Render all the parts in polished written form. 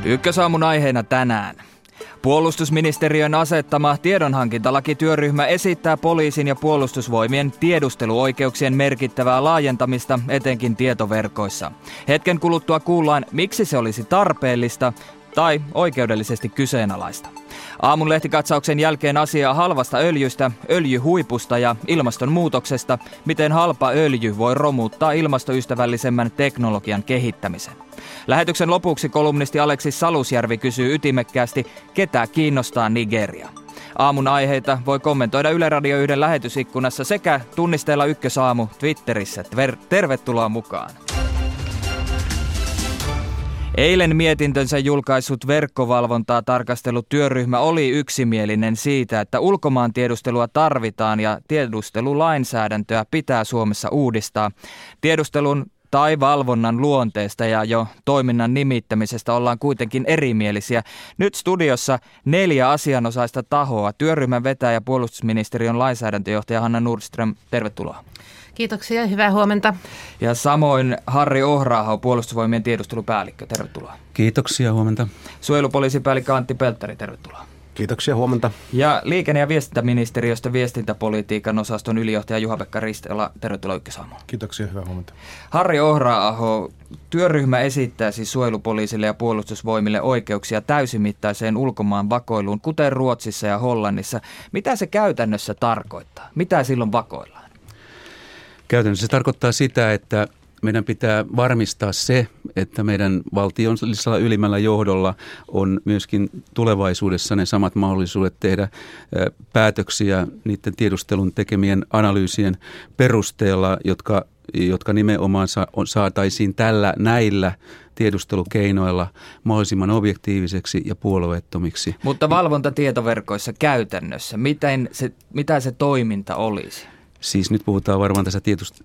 Ykkösaamun aiheena tänään. Puolustusministeriön asettama tiedonhankintalakityöryhmä esittää poliisin ja puolustusvoimien tiedusteluoikeuksien merkittävää laajentamista etenkin tietoverkoissa. Hetken kuluttua kuullaan, miksi se olisi tarpeellista tai oikeudellisesti kyseenalaista. Aamun lehtikatsauksen jälkeen asiaa halvasta öljystä, öljyhuipusta ja ilmastonmuutoksesta, miten halpa öljy voi romuttaa ilmastoystävällisemmän teknologian kehittämisen. Lähetyksen lopuksi kolumnisti Aleksis Salusjärvi kysyy ytimekkäästi, ketä kiinnostaa Nigeria. Aamun aiheita voi kommentoida Yle Radio 1 lähetysikkunassa sekä tunnisteella Ykkösaamu Twitterissä. Tervetuloa mukaan! Eilen mietintönsä julkaissut verkkovalvontaa tarkastellut työryhmä oli yksimielinen siitä, että ulkomaantiedustelua tarvitaan ja tiedustelulainsäädäntöä pitää Suomessa uudistaa. Tiedustelun tai valvonnan luonteesta ja jo toiminnan nimittämisestä ollaan kuitenkin erimielisiä. Nyt studiossa 4 asianosaista tahoa. Työryhmän vetäjä puolustusministeriön lainsäädäntöjohtaja Hanna Nordström, tervetuloa. Kiitoksia ja hyvää huomenta. Ja samoin Harri Ohra-aho, puolustusvoimien tiedustelupäällikkö, tervetuloa. Kiitoksia, huomenta. Suojelupoliisipäällikkö Antti Pelttari, tervetuloa. Kiitoksia, huomenta. Ja liikenne- ja viestintäministeriöstä viestintäpolitiikan osaston ylijohtaja Juha-Pekka Ristola, tervetuloa Ykkösaamuun. Kiitoksia, hyvää huomenta. Harri Ohra-aho, työryhmä esittää siis suojelupoliisille ja puolustusvoimille oikeuksia täysimittaiseen ulkomaan vakoiluun, kuten Ruotsissa ja Hollannissa. Mitä se käytännössä tarkoittaa? Mitä silloin vakoillaan? Käytännössä se tarkoittaa sitä, että meidän pitää varmistaa se, että meidän valtiollisella ylimmällä johdolla on myöskin tulevaisuudessa ne samat mahdollisuudet tehdä päätöksiä niiden tiedustelun tekemien analyysien perusteella, jotka nimenomaan saataisiin näillä tiedustelukeinoilla mahdollisimman objektiiviseksi ja puolueettomiksi. Mutta valvontatietoverkoissa käytännössä, mitä se toiminta olisi? Siis nyt puhutaan varmaan tässä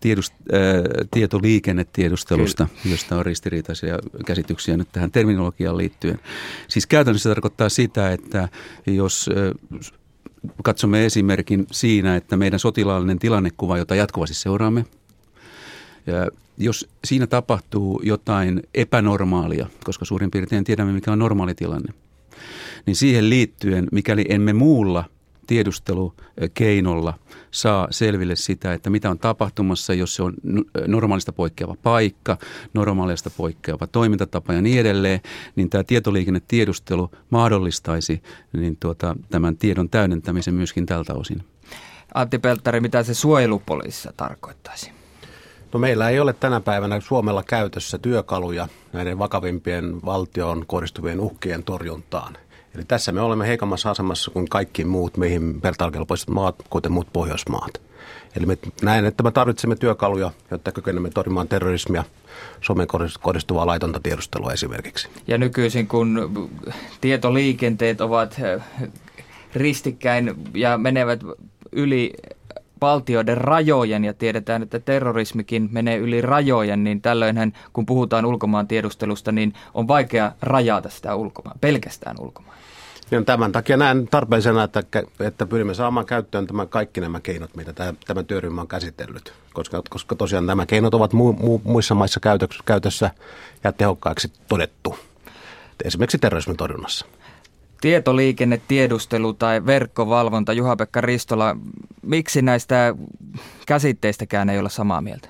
tietoliikennetiedustelusta, josta on ristiriitaisia käsityksiä nyt tähän terminologiaan liittyen. Siis käytännössä tarkoittaa sitä, että jos katsomme esimerkin siinä, että meidän sotilaallinen tilannekuva, jota jatkuvasti seuraamme, jos siinä tapahtuu jotain epänormaalia, koska suurin piirtein tiedämme, mikä on normaali tilanne, niin siihen liittyen, mikäli emme muulla tiedustelukeinolla saa selville sitä, että mitä on tapahtumassa, jos se on normaalista poikkeava paikka, normaalista poikkeava toimintatapa ja niin edelleen, niin tämä tietoliikennetiedustelu mahdollistaisi tämän tiedon täydentämisen myöskin tältä osin. Antti Pelttari, mitä se suojelupoliisissa tarkoittaisi? No meillä ei ole tänä päivänä Suomella käytössä työkaluja näiden vakavimpien valtioon kohdistuvien uhkien torjuntaan. Eli tässä me olemme heikommassa asemassa kuin kaikki muut meihin vertailukelpoiset maat, kuten muut Pohjoismaat. Eli me näen, että me tarvitsemme työkaluja, jotta kykenemme torjumaan terrorismia, Suomeen kohdistuvaa laitonta tiedustelua esimerkiksi. Ja nykyisin, kun tietoliikenteet ovat ristikkäin ja menevät yli valtioiden rajojen ja tiedetään, että terrorismikin menee yli rajojen, niin tällöinhän, kun puhutaan ulkomaan tiedustelusta, niin on vaikea rajata sitä pelkästään ulkomaan. Ja tämän takia näen tarpeellisena, että pyrimme saamaan käyttöön kaikki nämä keinot, mitä tämä työryhmä on käsitellyt, koska tosiaan nämä keinot ovat muissa maissa käytössä ja tehokkaiksi todettu, esimerkiksi terrorismin torjunnassa. Tietoliikennetiedustelu tai verkkovalvonta, Juha-Pekka Ristola, miksi näistä käsitteistäkään ei olla samaa mieltä?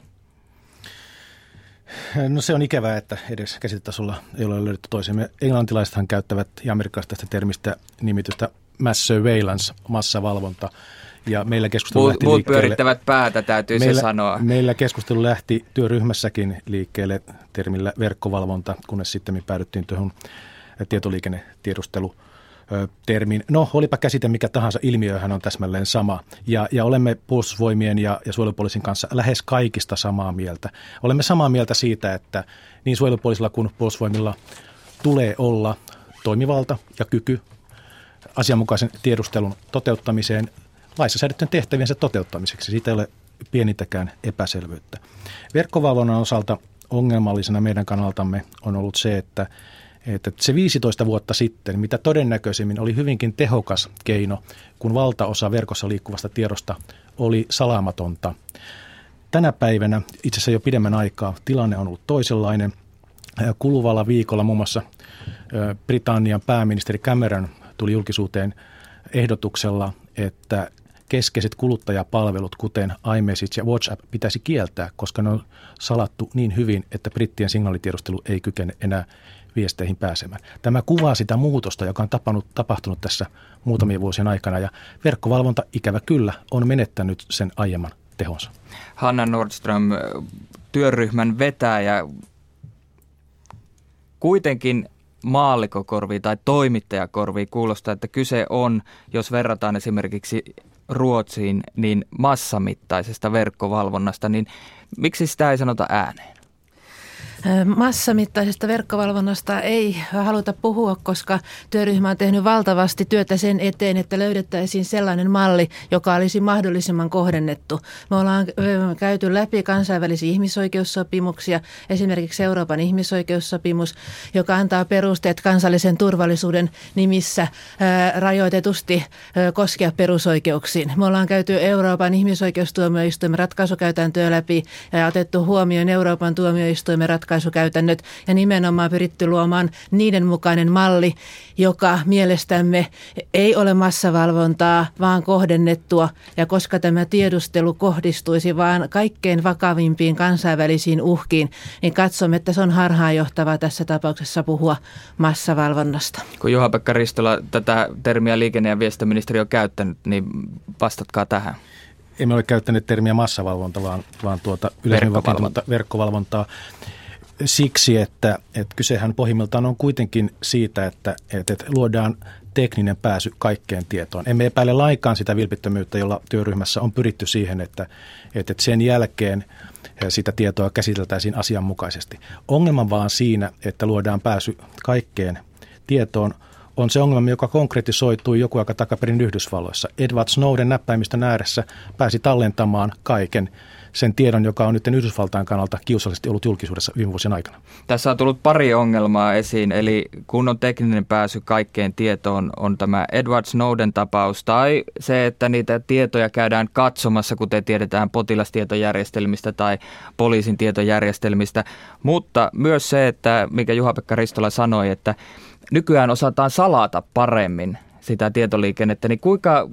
No se on ikävää, että edes käsitetasolla ei ole löydetty toisemme. Englantilaisethan käyttävät ja amerikkalaiset tästä termistä nimitystä mass surveillance, massavalvonta. Ja meillä keskustelu lähti muut liikkeelle. pyörittävät päätä, täytyy se sanoa. Meillä keskustelu lähti työryhmässäkin liikkeelle termillä verkkovalvonta, kunnes sitten me päädyttiin tuohon tietoliikennetiedustelu termin. No, olipa käsite mikä tahansa, ilmiöhän on täsmälleen sama. Ja olemme puolustusvoimien ja suojelupoliisin kanssa lähes kaikista samaa mieltä. Olemme samaa mieltä siitä, että niin suojelupoliisilla kuin puolustusvoimilla tulee olla toimivalta ja kyky asianmukaisen tiedustelun toteuttamiseen laissa säädettyjen tehtäviensä toteuttamiseksi. Siitä ei ole pienintäkään epäselvyyttä. Verkkovalvonnan osalta ongelmallisena meidän kannaltamme on ollut se, että se 15 vuotta sitten, mitä todennäköisemmin oli hyvinkin tehokas keino, kun valtaosa verkossa liikkuvasta tiedosta oli salaamatonta. Tänä päivänä, itse asiassa jo pidemmän aikaa, tilanne on ollut toisenlainen. kuluvalla viikolla muun muassa Britannian pääministeri Cameron tuli julkisuuteen ehdotuksella, että keskeiset kuluttajapalvelut, kuten iMessage ja WhatsApp, pitäisi kieltää, koska ne on salattu niin hyvin, että brittien signaalitiedustelu ei kykene enää viesteihin pääsemään. Tämä kuvaa sitä muutosta, joka on tapahtunut tässä muutamien vuosien aikana, ja verkkovalvonta ikävä kyllä on menettänyt sen aiemman tehonsa. Hanna Nordström, työryhmän vetäjä, kuitenkin maallikkokorviin tai toimittajakorviin kuulostaa, että kyse on, jos verrataan esimerkiksi Ruotsiin, niin massamittaisesta verkkovalvonnasta, niin miksi sitä ei sanota ääneen? Massamittaisesta verkkovalvonnasta ei haluta puhua, koska työryhmä on tehnyt valtavasti työtä sen eteen, että löydettäisiin sellainen malli, joka olisi mahdollisimman kohdennettu. Me ollaan käyty läpi kansainvälisiä ihmisoikeussopimuksia, esimerkiksi Euroopan ihmisoikeussopimus, joka antaa perusteet kansallisen turvallisuuden nimissä rajoitetusti koskea perusoikeuksiin. Me ollaan käyty Euroopan ihmisoikeustuomioistuimen ratkaisukäytäntöä läpi ja otettu huomioon Euroopan tuomioistuimen ratkaisukäytännöt ja nimenomaan pyritty luomaan niiden mukainen malli, joka mielestämme ei ole massavalvontaa, vaan kohdennettua. Ja koska tämä tiedustelu kohdistuisi vaan kaikkein vakavimpiin kansainvälisiin uhkiin, niin katsomme, että se on harhaanjohtavaa tässä tapauksessa puhua massavalvonnasta. Kun Juha-Pekka Ristola tätä termiä liikenne- ja viestintäministeriö on käyttänyt, niin vastatkaa tähän. Emme ole käyttäneet termiä massavalvonta, vaan yleisemmin vakiintunutta verkkovalvontaa. Siksi, että kysehän pohjimmiltaan on kuitenkin siitä, että luodaan tekninen pääsy kaikkeen tietoon. Emme epäile lainkaan sitä vilpittömyyttä, jolla työryhmässä on pyritty siihen, että sen jälkeen sitä tietoa käsiteltäisiin asianmukaisesti. Ongelma vaan siinä, että luodaan pääsy kaikkeen tietoon, on se ongelma, joka konkretisoitui joku aika takaperin Yhdysvalloissa. Edward Snowden näppäimistön ääressä pääsi tallentamaan kaiken sen tiedon, joka on nyt Yhdysvaltain kannalta kiusallisesti ollut julkisuudessa viime vuosien aikana. Tässä on tullut pari ongelmaa esiin, eli kun on tekninen pääsy kaikkeen tietoon, on tämä Edward Snowden-tapaus tai se, että niitä tietoja käydään katsomassa, kuten tiedetään potilastietojärjestelmistä tai poliisin tietojärjestelmistä, mutta myös se, että mikä Juha-Pekka Ristola sanoi, että nykyään osataan salata paremmin sitä tietoliikennettä, niin kuinka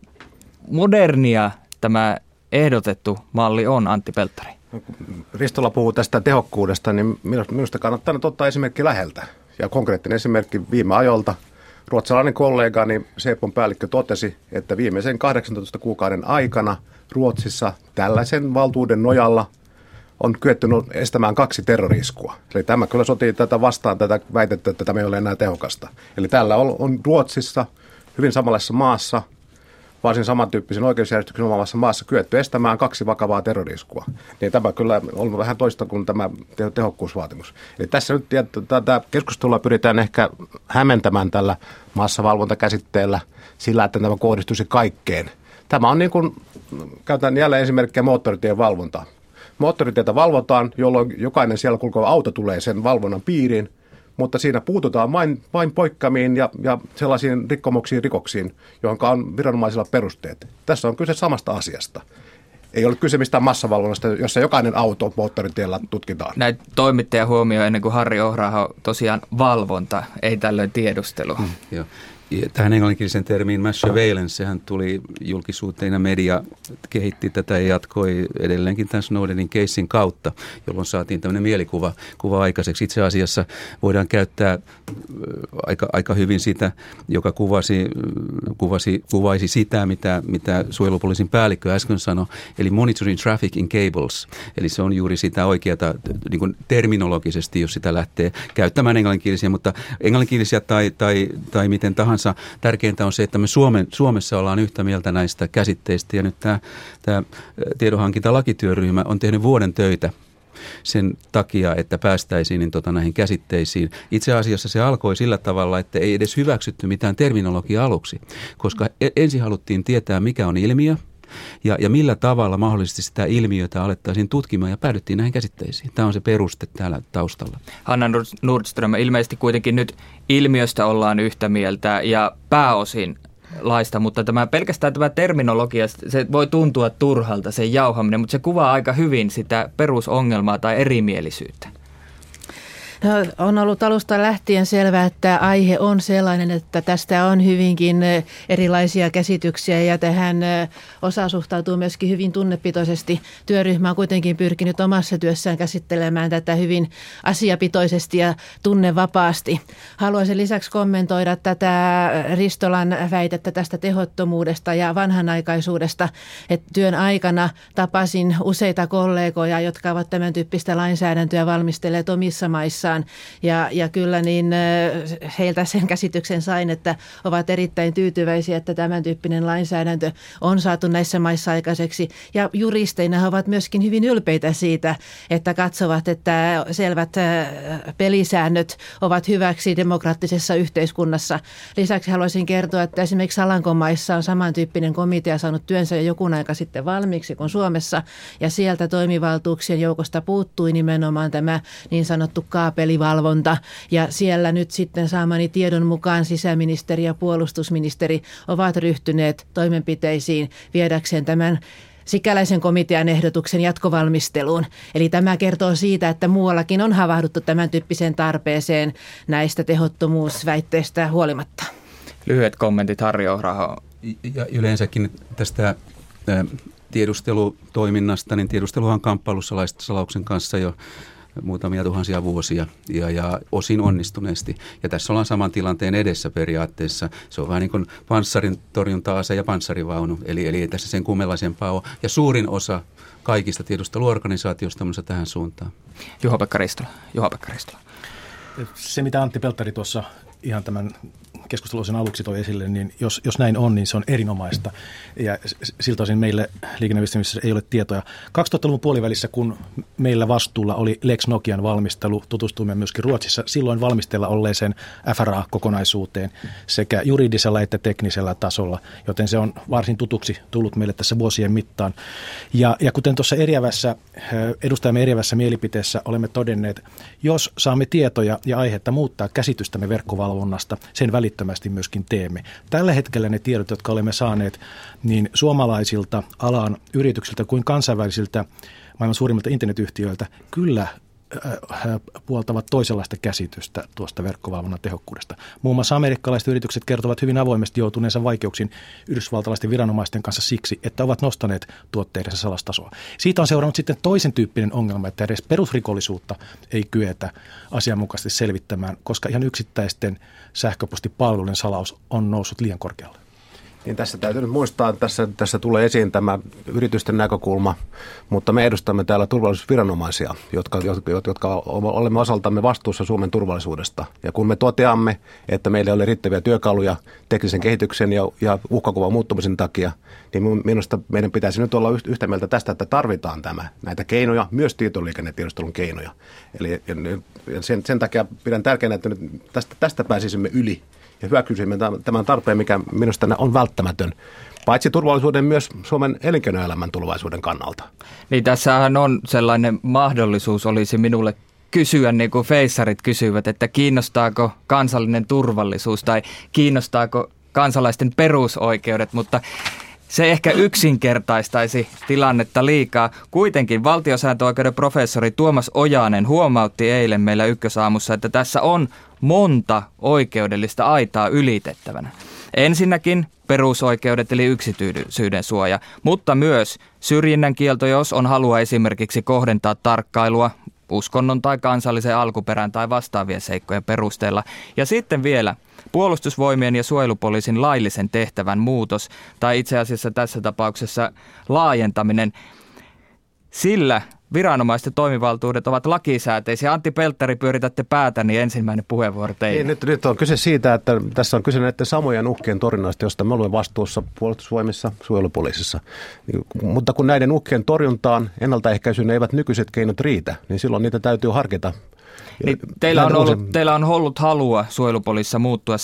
modernia tämä ehdotettu malli on, Antti Pelttari? Ristola puhuu tästä tehokkuudesta, niin minusta kannattaa nyt ottaa esimerkki läheltä. Ja konkreettinen esimerkki viime ajolta. Ruotsalainen kollegani Sepon päällikkö totesi, että viimeisen 18 kuukauden aikana Ruotsissa tällaisen valtuuden nojalla on kyetty estämään 2 terrori-iskua. Eli tämä kyllä sotii tätä vastaan, tätä väitettä, että tämä ei ole enää tehokasta. Eli täällä on Ruotsissa, hyvin samanlaisessa maassa, varsin samantyyppisen oikeusjärjestyksen omaavassa maassa kyetty estämään 2 vakavaa terrori-iskua. Niin tämä kyllä on vähän toista kuin tämä tehokkuusvaatimus. Eli tässä nyt tätä keskustelua pyritään ehkä hämmentämään tällä massavalvontakäsitteellä sillä, että tämä kohdistuisi kaikkeen. Tämä on niin kuin, käytän jälleen esimerkkiä moottoritien valvontaa. Moottoritietä valvotaan, jolloin jokainen siellä kulkeva auto tulee sen valvonnan piiriin, mutta siinä puututaan vain poikkeamiin ja sellaisiin rikoksiin, johon on viranomaisilla perusteet. Tässä on kyse samasta asiasta. Ei ole kyse mistään massavalvonnasta, jossa jokainen auto moottoritiellä tutkitaan. Näitä toimittaja huomioon ennen kuin Harri Ohraho tosiaan valvonta, ei tällöin tiedustelu. Joo. Tähän englanninkielisen termiin mass surveillance, sehän tuli julkisuuteen ja media kehitti tätä ja jatkoi edelleenkin tämän Snowdenin keissin kautta, jolloin saatiin tämmöinen mielikuva aikaiseksi. Itse asiassa voidaan käyttää aika hyvin sitä, joka kuvaisi sitä, mitä suojelupoliisin päällikkö äsken sanoi, eli monitoring traffic in cables. Eli se on juuri sitä oikeata niin kuin terminologisesti, jos sitä lähtee käyttämään englanninkielisiä, mutta englanninkielisiä tai miten tahansa. Tärkeintä on se, että me Suomessa ollaan yhtä mieltä näistä käsitteistä ja nyt tämä tiedonhankintalakityöryhmä on tehnyt vuoden töitä sen takia, että päästäisiin näihin käsitteisiin. Itse asiassa se alkoi sillä tavalla, että ei edes hyväksytty mitään terminologiaa aluksi, koska ensin haluttiin tietää, mikä on ilmiö. Ja millä tavalla mahdollisesti sitä ilmiötä alettaisiin tutkimaan ja päädyttiin näihin käsitteisiin. Tämä on se peruste täällä taustalla. Hanna Nordström, ilmeisesti kuitenkin nyt ilmiöstä ollaan yhtä mieltä ja pääosin laista, mutta pelkästään tämä terminologia, se voi tuntua turhalta, sen jauhaminen, mutta se kuvaa aika hyvin sitä perusongelmaa tai erimielisyyttä. No, on ollut alusta lähtien selvää, että aihe on sellainen, että tästä on hyvinkin erilaisia käsityksiä ja tähän osa suhtautuu myöskin hyvin tunnepitoisesti. Työryhmä on kuitenkin pyrkinyt omassa työssään käsittelemään tätä hyvin asiapitoisesti ja tunnevapaasti. Haluaisin lisäksi kommentoida tätä Ristolan väitettä tästä tehottomuudesta ja vanhanaikaisuudesta, että työn aikana tapasin useita kollegoja, jotka ovat tämän tyyppistä lainsäädäntöä valmistelleet omissa maissaan. Ja kyllä niin heiltä sen käsityksen sain, että ovat erittäin tyytyväisiä, että tämän tyyppinen lainsäädäntö on saatu näissä maissa aikaiseksi. Ja juristeina he ovat myöskin hyvin ylpeitä siitä, että katsovat, että selvät pelisäännöt ovat hyväksi demokraattisessa yhteiskunnassa. Lisäksi haluaisin kertoa, että esimerkiksi Alankomaissa on samantyyppinen komitea saanut työnsä jo joku aika sitten valmiiksi kuin Suomessa. Ja sieltä toimivaltuuksien joukosta puuttui nimenomaan tämä niin sanottu kaapelivalvonta. Ja siellä nyt sitten saamani tiedon mukaan sisäministeri ja puolustusministeri ovat ryhtyneet toimenpiteisiin viedäkseen tämän sikäläisen komitean ehdotuksen jatkovalmisteluun. Eli tämä kertoo siitä, että muuallakin on havahduttu tämän tyyppiseen tarpeeseen näistä tehottomuusväitteistä huolimatta. Lyhyet kommentit, Harri Ohraho. Ja yleensäkin tästä tiedustelutoiminnasta, niin tiedusteluhan on kamppailussa salauksen kanssa jo muutamia tuhansia vuosia ja osin onnistuneesti. Ja tässä ollaan saman tilanteen edessä periaatteessa. Se on vähän niin kuin panssarin torjunta-ase ja panssarivaunu, eli ei tässä sen kummelaisempaa ole. Ja suurin osa kaikista tiedusteluorganisaatioista on tähän suuntaan. Juha-Pekka Ristola. Se, mitä Antti Pelttari tuossa ihan tämän keskusteluosan aluksi toi esille, niin jos näin on, niin se on erinomaista. Ja siltä osin meille liikenneviestintämisessä ei ole tietoja. 2000-luvun puolivälissä, kun meillä vastuulla oli Lex Nokian valmistelu, tutustuimme myöskin Ruotsissa silloin valmisteilla olleeseen FRA-kokonaisuuteen sekä juridisella että teknisellä tasolla, joten se on varsin tutuksi tullut meille tässä vuosien mittaan. Ja kuten tuossa edustajamme eriävässä mielipiteessä olemme todenneet, jos saamme tietoja ja aihetta muuttaa käsitystämme verkkovalvonnasta, sen välittömästi myöskin teemme. Tällä hetkellä ne tiedot, jotka olemme saaneet niin suomalaisilta alan yrityksiltä kuin kansainvälisiltä maailman suurimmilta internetyhtiöiltä, kyllä puoltavat toisenlaista käsitystä tuosta verkkovalvonnan tehokkuudesta. Muun muassa amerikkalaiset yritykset kertovat hyvin avoimesti joutuneensa vaikeuksiin yhdysvaltalaisten viranomaisten kanssa siksi, että ovat nostaneet tuotteidensa salastasoa. Siitä on seurannut sitten toisen tyyppinen ongelma, että edes perusrikollisuutta ei kyetä asianmukaisesti selvittämään, koska ihan yksittäisten sähköpostipalveluiden salaus on noussut liian korkealle. Niin tässä täytyy nyt muistaa, että tässä tulee esiin tämä yritysten näkökulma, mutta me edustamme täällä turvallisuusviranomaisia, jotka olemme osaltamme vastuussa Suomen turvallisuudesta. Ja kun me toteamme, että meillä ei ole riittäviä työkaluja teknisen kehityksen ja uhkakuvan muuttumisen takia, niin minusta meidän pitäisi nyt olla yhtä mieltä tästä, että tarvitaan näitä keinoja, myös tietoliikennetiedustelun keinoja. Eli sen takia pidän tärkeänä, että nyt tästä pääsisimme yli. Ja hyväksyisimme tämän tarpeen, mikä minusta on välttämätön, paitsi turvallisuuden myös Suomen elinkeinoelämän tulevaisuuden kannalta. Niin tässähän on sellainen mahdollisuus, olisi minulle kysyä, niin kuin feissarit kysyvät, että kiinnostaako kansallinen turvallisuus tai kiinnostaako kansalaisten perusoikeudet, mutta se ehkä yksinkertaistaisi tilannetta liikaa. Kuitenkin valtiosääntöoikeuden professori Tuomas Ojanen huomautti eilen meillä Ykkösaamussa, että tässä on monta oikeudellista aitaa ylitettävänä. Ensinnäkin perusoikeudet eli yksityisyyden suoja, mutta myös syrjinnän kielto, jos on halua esimerkiksi kohdentaa tarkkailua uskonnon tai kansallisen alkuperän tai vastaavien seikkojen perusteella. Ja sitten vielä Puolustusvoimien ja suojelupoliisin laillisen tehtävän muutos, tai itse asiassa tässä tapauksessa laajentaminen, sillä viranomaisten toimivaltuudet ovat lakisääteisiä. Antti Pelttari, pyöritätte päätä, niin ensimmäinen puheenvuoro teille. Nyt on kyse siitä, että tässä on kyse näiden samojen uhkien torjunnasta, josta me olemme vastuussa Puolustusvoimissa, suojelupoliisissa. Mutta kun näiden uhkien torjuntaan ennaltaehkäisyyn eivät nykyiset keinot riitä, niin silloin niitä täytyy harkita. Niin teillä on ollut halua suojelupoliisissa muuttua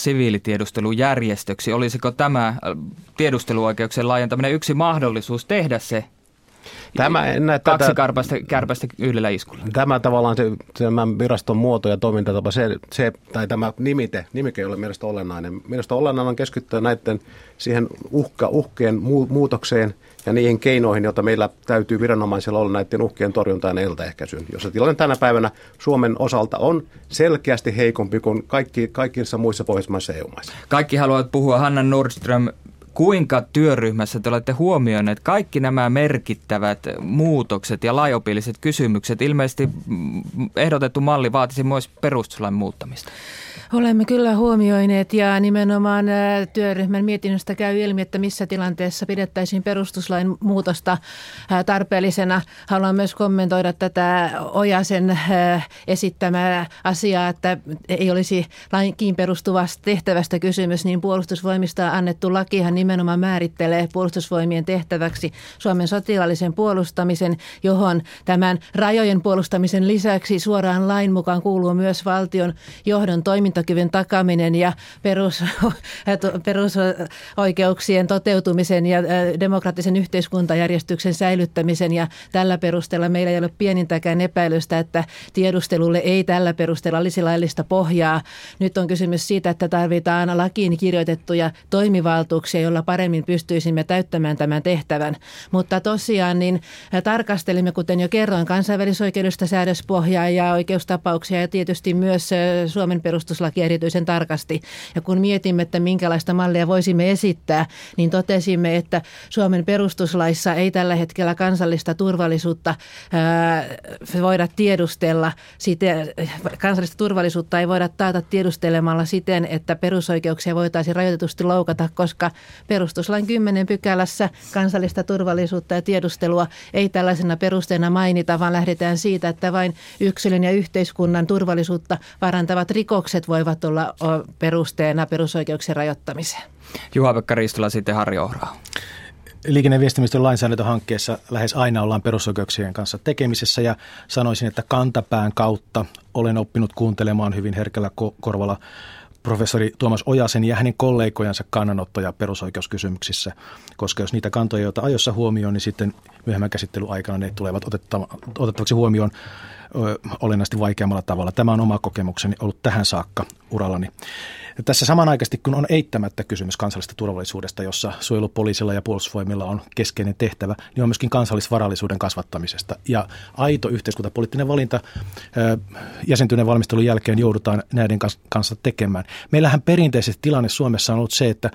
siviilitiedustelujärjestöksi. Olisiko tämä tiedusteluoikeuksien laajentaminen yksi mahdollisuus tehdä se Kaksi kärpästä yhdellä iskulla. Tämä tavallaan tämä viraston muoto ja toimintatapa, tai tämä nimike ei ole mielestäni olennainen. Mielestäni olennainen on keskittyä näiden siihen uhkien muutokseen ja niihin keinoihin, joita meillä täytyy viranomaisilla olla näiden uhkien torjuntaan ja ennaltaehkäisyyn. Jos tilanne tänä päivänä Suomen osalta on selkeästi heikompi kuin kaikissa muissa pohjoismaissa ja EU-maissa. Kaikki haluavat puhua. Hanna Nordström, kuinka työryhmässä te olette huomioineet kaikki nämä merkittävät muutokset ja laajopilliset kysymykset? Ilmeisesti ehdotettu malli vaatisi myös perustuslain muuttamista. Olemme kyllä huomioineet ja nimenomaan työryhmän mietinnöstä käy ilmi, että missä tilanteessa pidettäisiin perustuslain muutosta tarpeellisena. Haluan myös kommentoida tätä Ojasen esittämää asiaa, että ei olisi lainkin perustuvasta tehtävästä kysymys, niin puolustusvoimista annettu lakihan nimenomaan määrittelee puolustusvoimien tehtäväksi Suomen sotilaallisen puolustamisen, johon tämän rajojen puolustamisen lisäksi suoraan lain mukaan kuuluu myös valtion johdon toimintakyvyn takaaminen ja perusoikeuksien toteutumisen ja demokraattisen yhteiskuntajärjestyksen säilyttämisen. Ja tällä perusteella meillä ei ole pienintäkään epäilystä, että tiedustelulle ei tällä perusteella olisi laillista pohjaa. Nyt on kysymys siitä, että tarvitaan lakiin kirjoitettuja toimivaltuuksia, joilla paremmin pystyisimme täyttämään tämän tehtävän. Mutta tosiaan niin tarkastelimme, kuten jo kerroin, kansainvälisoikeudellista säädöspohjaa ja oikeustapauksia ja tietysti myös Suomen perustuslaki erityisen tarkasti. Ja kun mietimme, että minkälaista mallia voisimme esittää, niin totesimme, että Suomen perustuslaissa ei tällä hetkellä kansallista turvallisuutta voida tiedustella. Kansallista turvallisuutta ei voida taata tiedustelemalla siten, että perusoikeuksia voitaisiin rajoitetusti loukata, koska perustuslain 10 pykälässä kansallista turvallisuutta ja tiedustelua ei tällaisena perusteena mainita, vaan lähdetään siitä, että vain yksilön ja yhteiskunnan turvallisuutta parantavat rikokset voivat olla perusteena perusoikeuksien rajoittamiseen. Juha-Pekka Ristola, sitten Harri Ohraa. Liikenne- ja viestimistön lainsäädäntöhankkeessa lähes aina ollaan perusoikeuksien kanssa tekemisessä ja sanoisin, että kantapään kautta olen oppinut kuuntelemaan hyvin herkällä korvalla professori Tuomas Ojasen ja hänen kollegojansa kannanottoja perusoikeuskysymyksissä, koska jos niitä kantoja, joita ajoissa huomioon, niin sitten myöhemmän käsittelyn aikana ne tulevat otettavaksi huomioon olennaisesti vaikeammalla tavalla. Tämä on oma kokemukseni ollut tähän saakka urallani. Tässä samanaikaisesti, kun on eittämättä kysymys kansallisesta turvallisuudesta, jossa suojelupoliisilla ja puolustusvoimilla on keskeinen tehtävä, niin on myöskin kansallisvarallisuuden kasvattamisesta. Ja aito yhteiskuntapoliittinen valinta jäsentyneen valmistelun jälkeen joudutaan näiden kanssa tekemään. Meillähän perinteisesti tilanne Suomessa on ollut se, että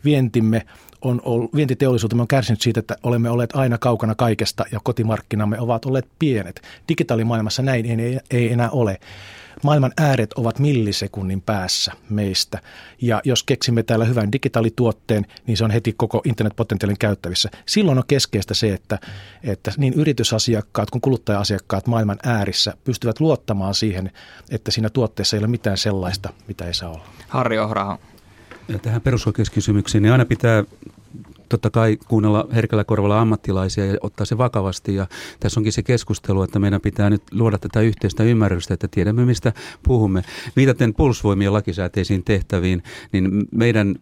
vientiteollisuutemme on kärsinyt siitä, että olemme olleet aina kaukana kaikesta ja kotimarkkinamme ovat olleet pienet. Digitaalimaailmassa näin ei enää ole. Maailman ääret ovat millisekunnin päässä meistä ja jos keksimme täällä hyvän digitaalituotteen, niin se on heti koko internetpotentiaalin käyttävissä. Silloin on keskeistä se, että niin yritysasiakkaat kuin kuluttaja-asiakkaat maailman äärissä pystyvät luottamaan siihen, että siinä tuotteessa ei ole mitään sellaista, mitä ei saa olla. Harri Ohraa. Tähän perusoikeuskysymyksiin niin aina pitää totta kai kuunnella herkällä korvalla ammattilaisia ja ottaa se vakavasti. Ja tässä onkin se keskustelu, että meidän pitää nyt luoda tätä yhteistä ymmärrystä, että tiedämme mistä puhumme. Viitaten puolustusvoimien lakisääteisiin tehtäviin, niin meidän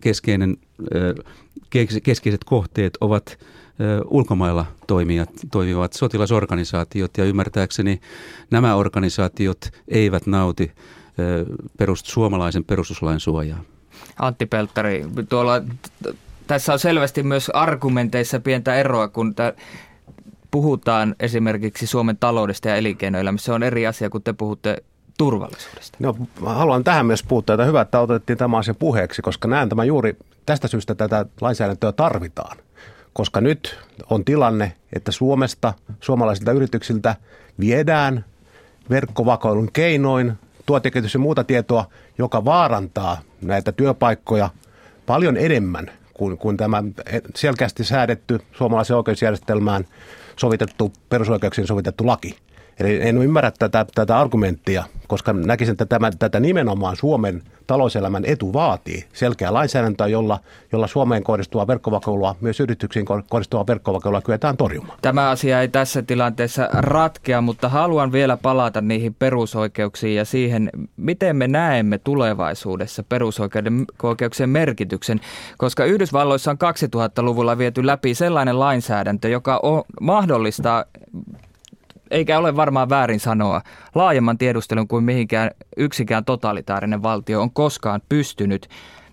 keskeiset kohteet ovat ulkomailla toimivat sotilasorganisaatiot ja ymmärtääkseni nämä organisaatiot eivät nauti suomalaisen perustuslain suojaa. Antti Pelttari, tässä on selvästi myös argumenteissa pientä eroa, kun puhutaan esimerkiksi Suomen taloudesta ja elinkeinoelämässä. Se on eri asia, kun te puhutte turvallisuudesta. No, haluan tähän myös puuttua, että hyvä, että otettiin tämä asia puheeksi, koska näen tämän juuri tästä syystä tätä lainsäädäntöä tarvitaan. Koska nyt on tilanne, että suomalaisilta yrityksiltä viedään verkkovakoilun keinoin tuotekehitys ja muuta tietoa, joka vaarantaa näitä työpaikkoja paljon enemmän kuin tämä selkeästi säädetty suomalaisen oikeusjärjestelmään sovitettu, perusoikeuksiin sovitettu laki. Eli en ymmärrä tätä argumenttia, koska näkisin, että tätä nimenomaan Suomen talouselämän etu vaatii selkeää lainsäädäntöä, jolla Suomeen kohdistuvaa verkkovakoilua, myös yrityksiin kohdistuvaa verkkovakoilua kyetään torjumaan. Tämä asia ei tässä tilanteessa ratkea, mutta haluan vielä palata niihin perusoikeuksiin ja siihen, miten me näemme tulevaisuudessa perusoikeuksien merkityksen, koska Yhdysvalloissa on 2000-luvulla viety läpi sellainen lainsäädäntö, joka mahdollistaa, eikä ole varmaan väärin sanoa, laajemman tiedustelun kuin yksikään totalitaarinen valtio on koskaan pystynyt.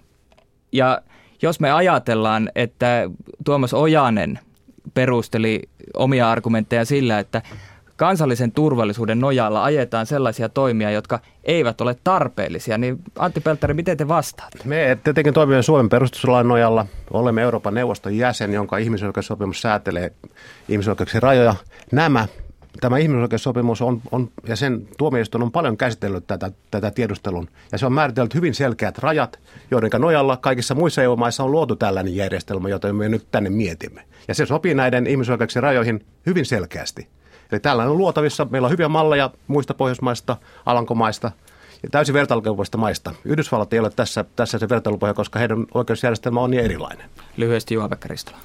Ja jos me ajatellaan, että Tuomas Ojanen perusteli omia argumentteja sillä, että kansallisen turvallisuuden nojalla ajetaan sellaisia toimia, jotka eivät ole tarpeellisia, niin Antti Pelttari, miten te vastaatte? Me tietenkin toimimme Suomen perustuslain nojalla. Olemme Euroopan neuvoston jäsen, jonka ihmisoikeussopimus säätelee ihmisoikeuksien rajoja. Tämä ihmisoikeussopimus ja sen tuomioistuin on paljon käsitellyt tätä tiedustelun. Ja se on määritellyt hyvin selkeät rajat, joiden nojalla kaikissa muissa EU-maissa on luotu tällainen järjestelmä, jota me nyt tänne mietimme. Ja se sopii näiden ihmisoikeuksien rajoihin hyvin selkeästi. Eli tällainen on luotavissa. Meillä on hyviä malleja muista Pohjoismaista, Alankomaista ja täysin vertailukelpoisista maista. Yhdysvallat ei ole tässä se vertailupohja, koska heidän oikeusjärjestelmä on niin erilainen. Lyhyesti Juha-Pekka Ristola.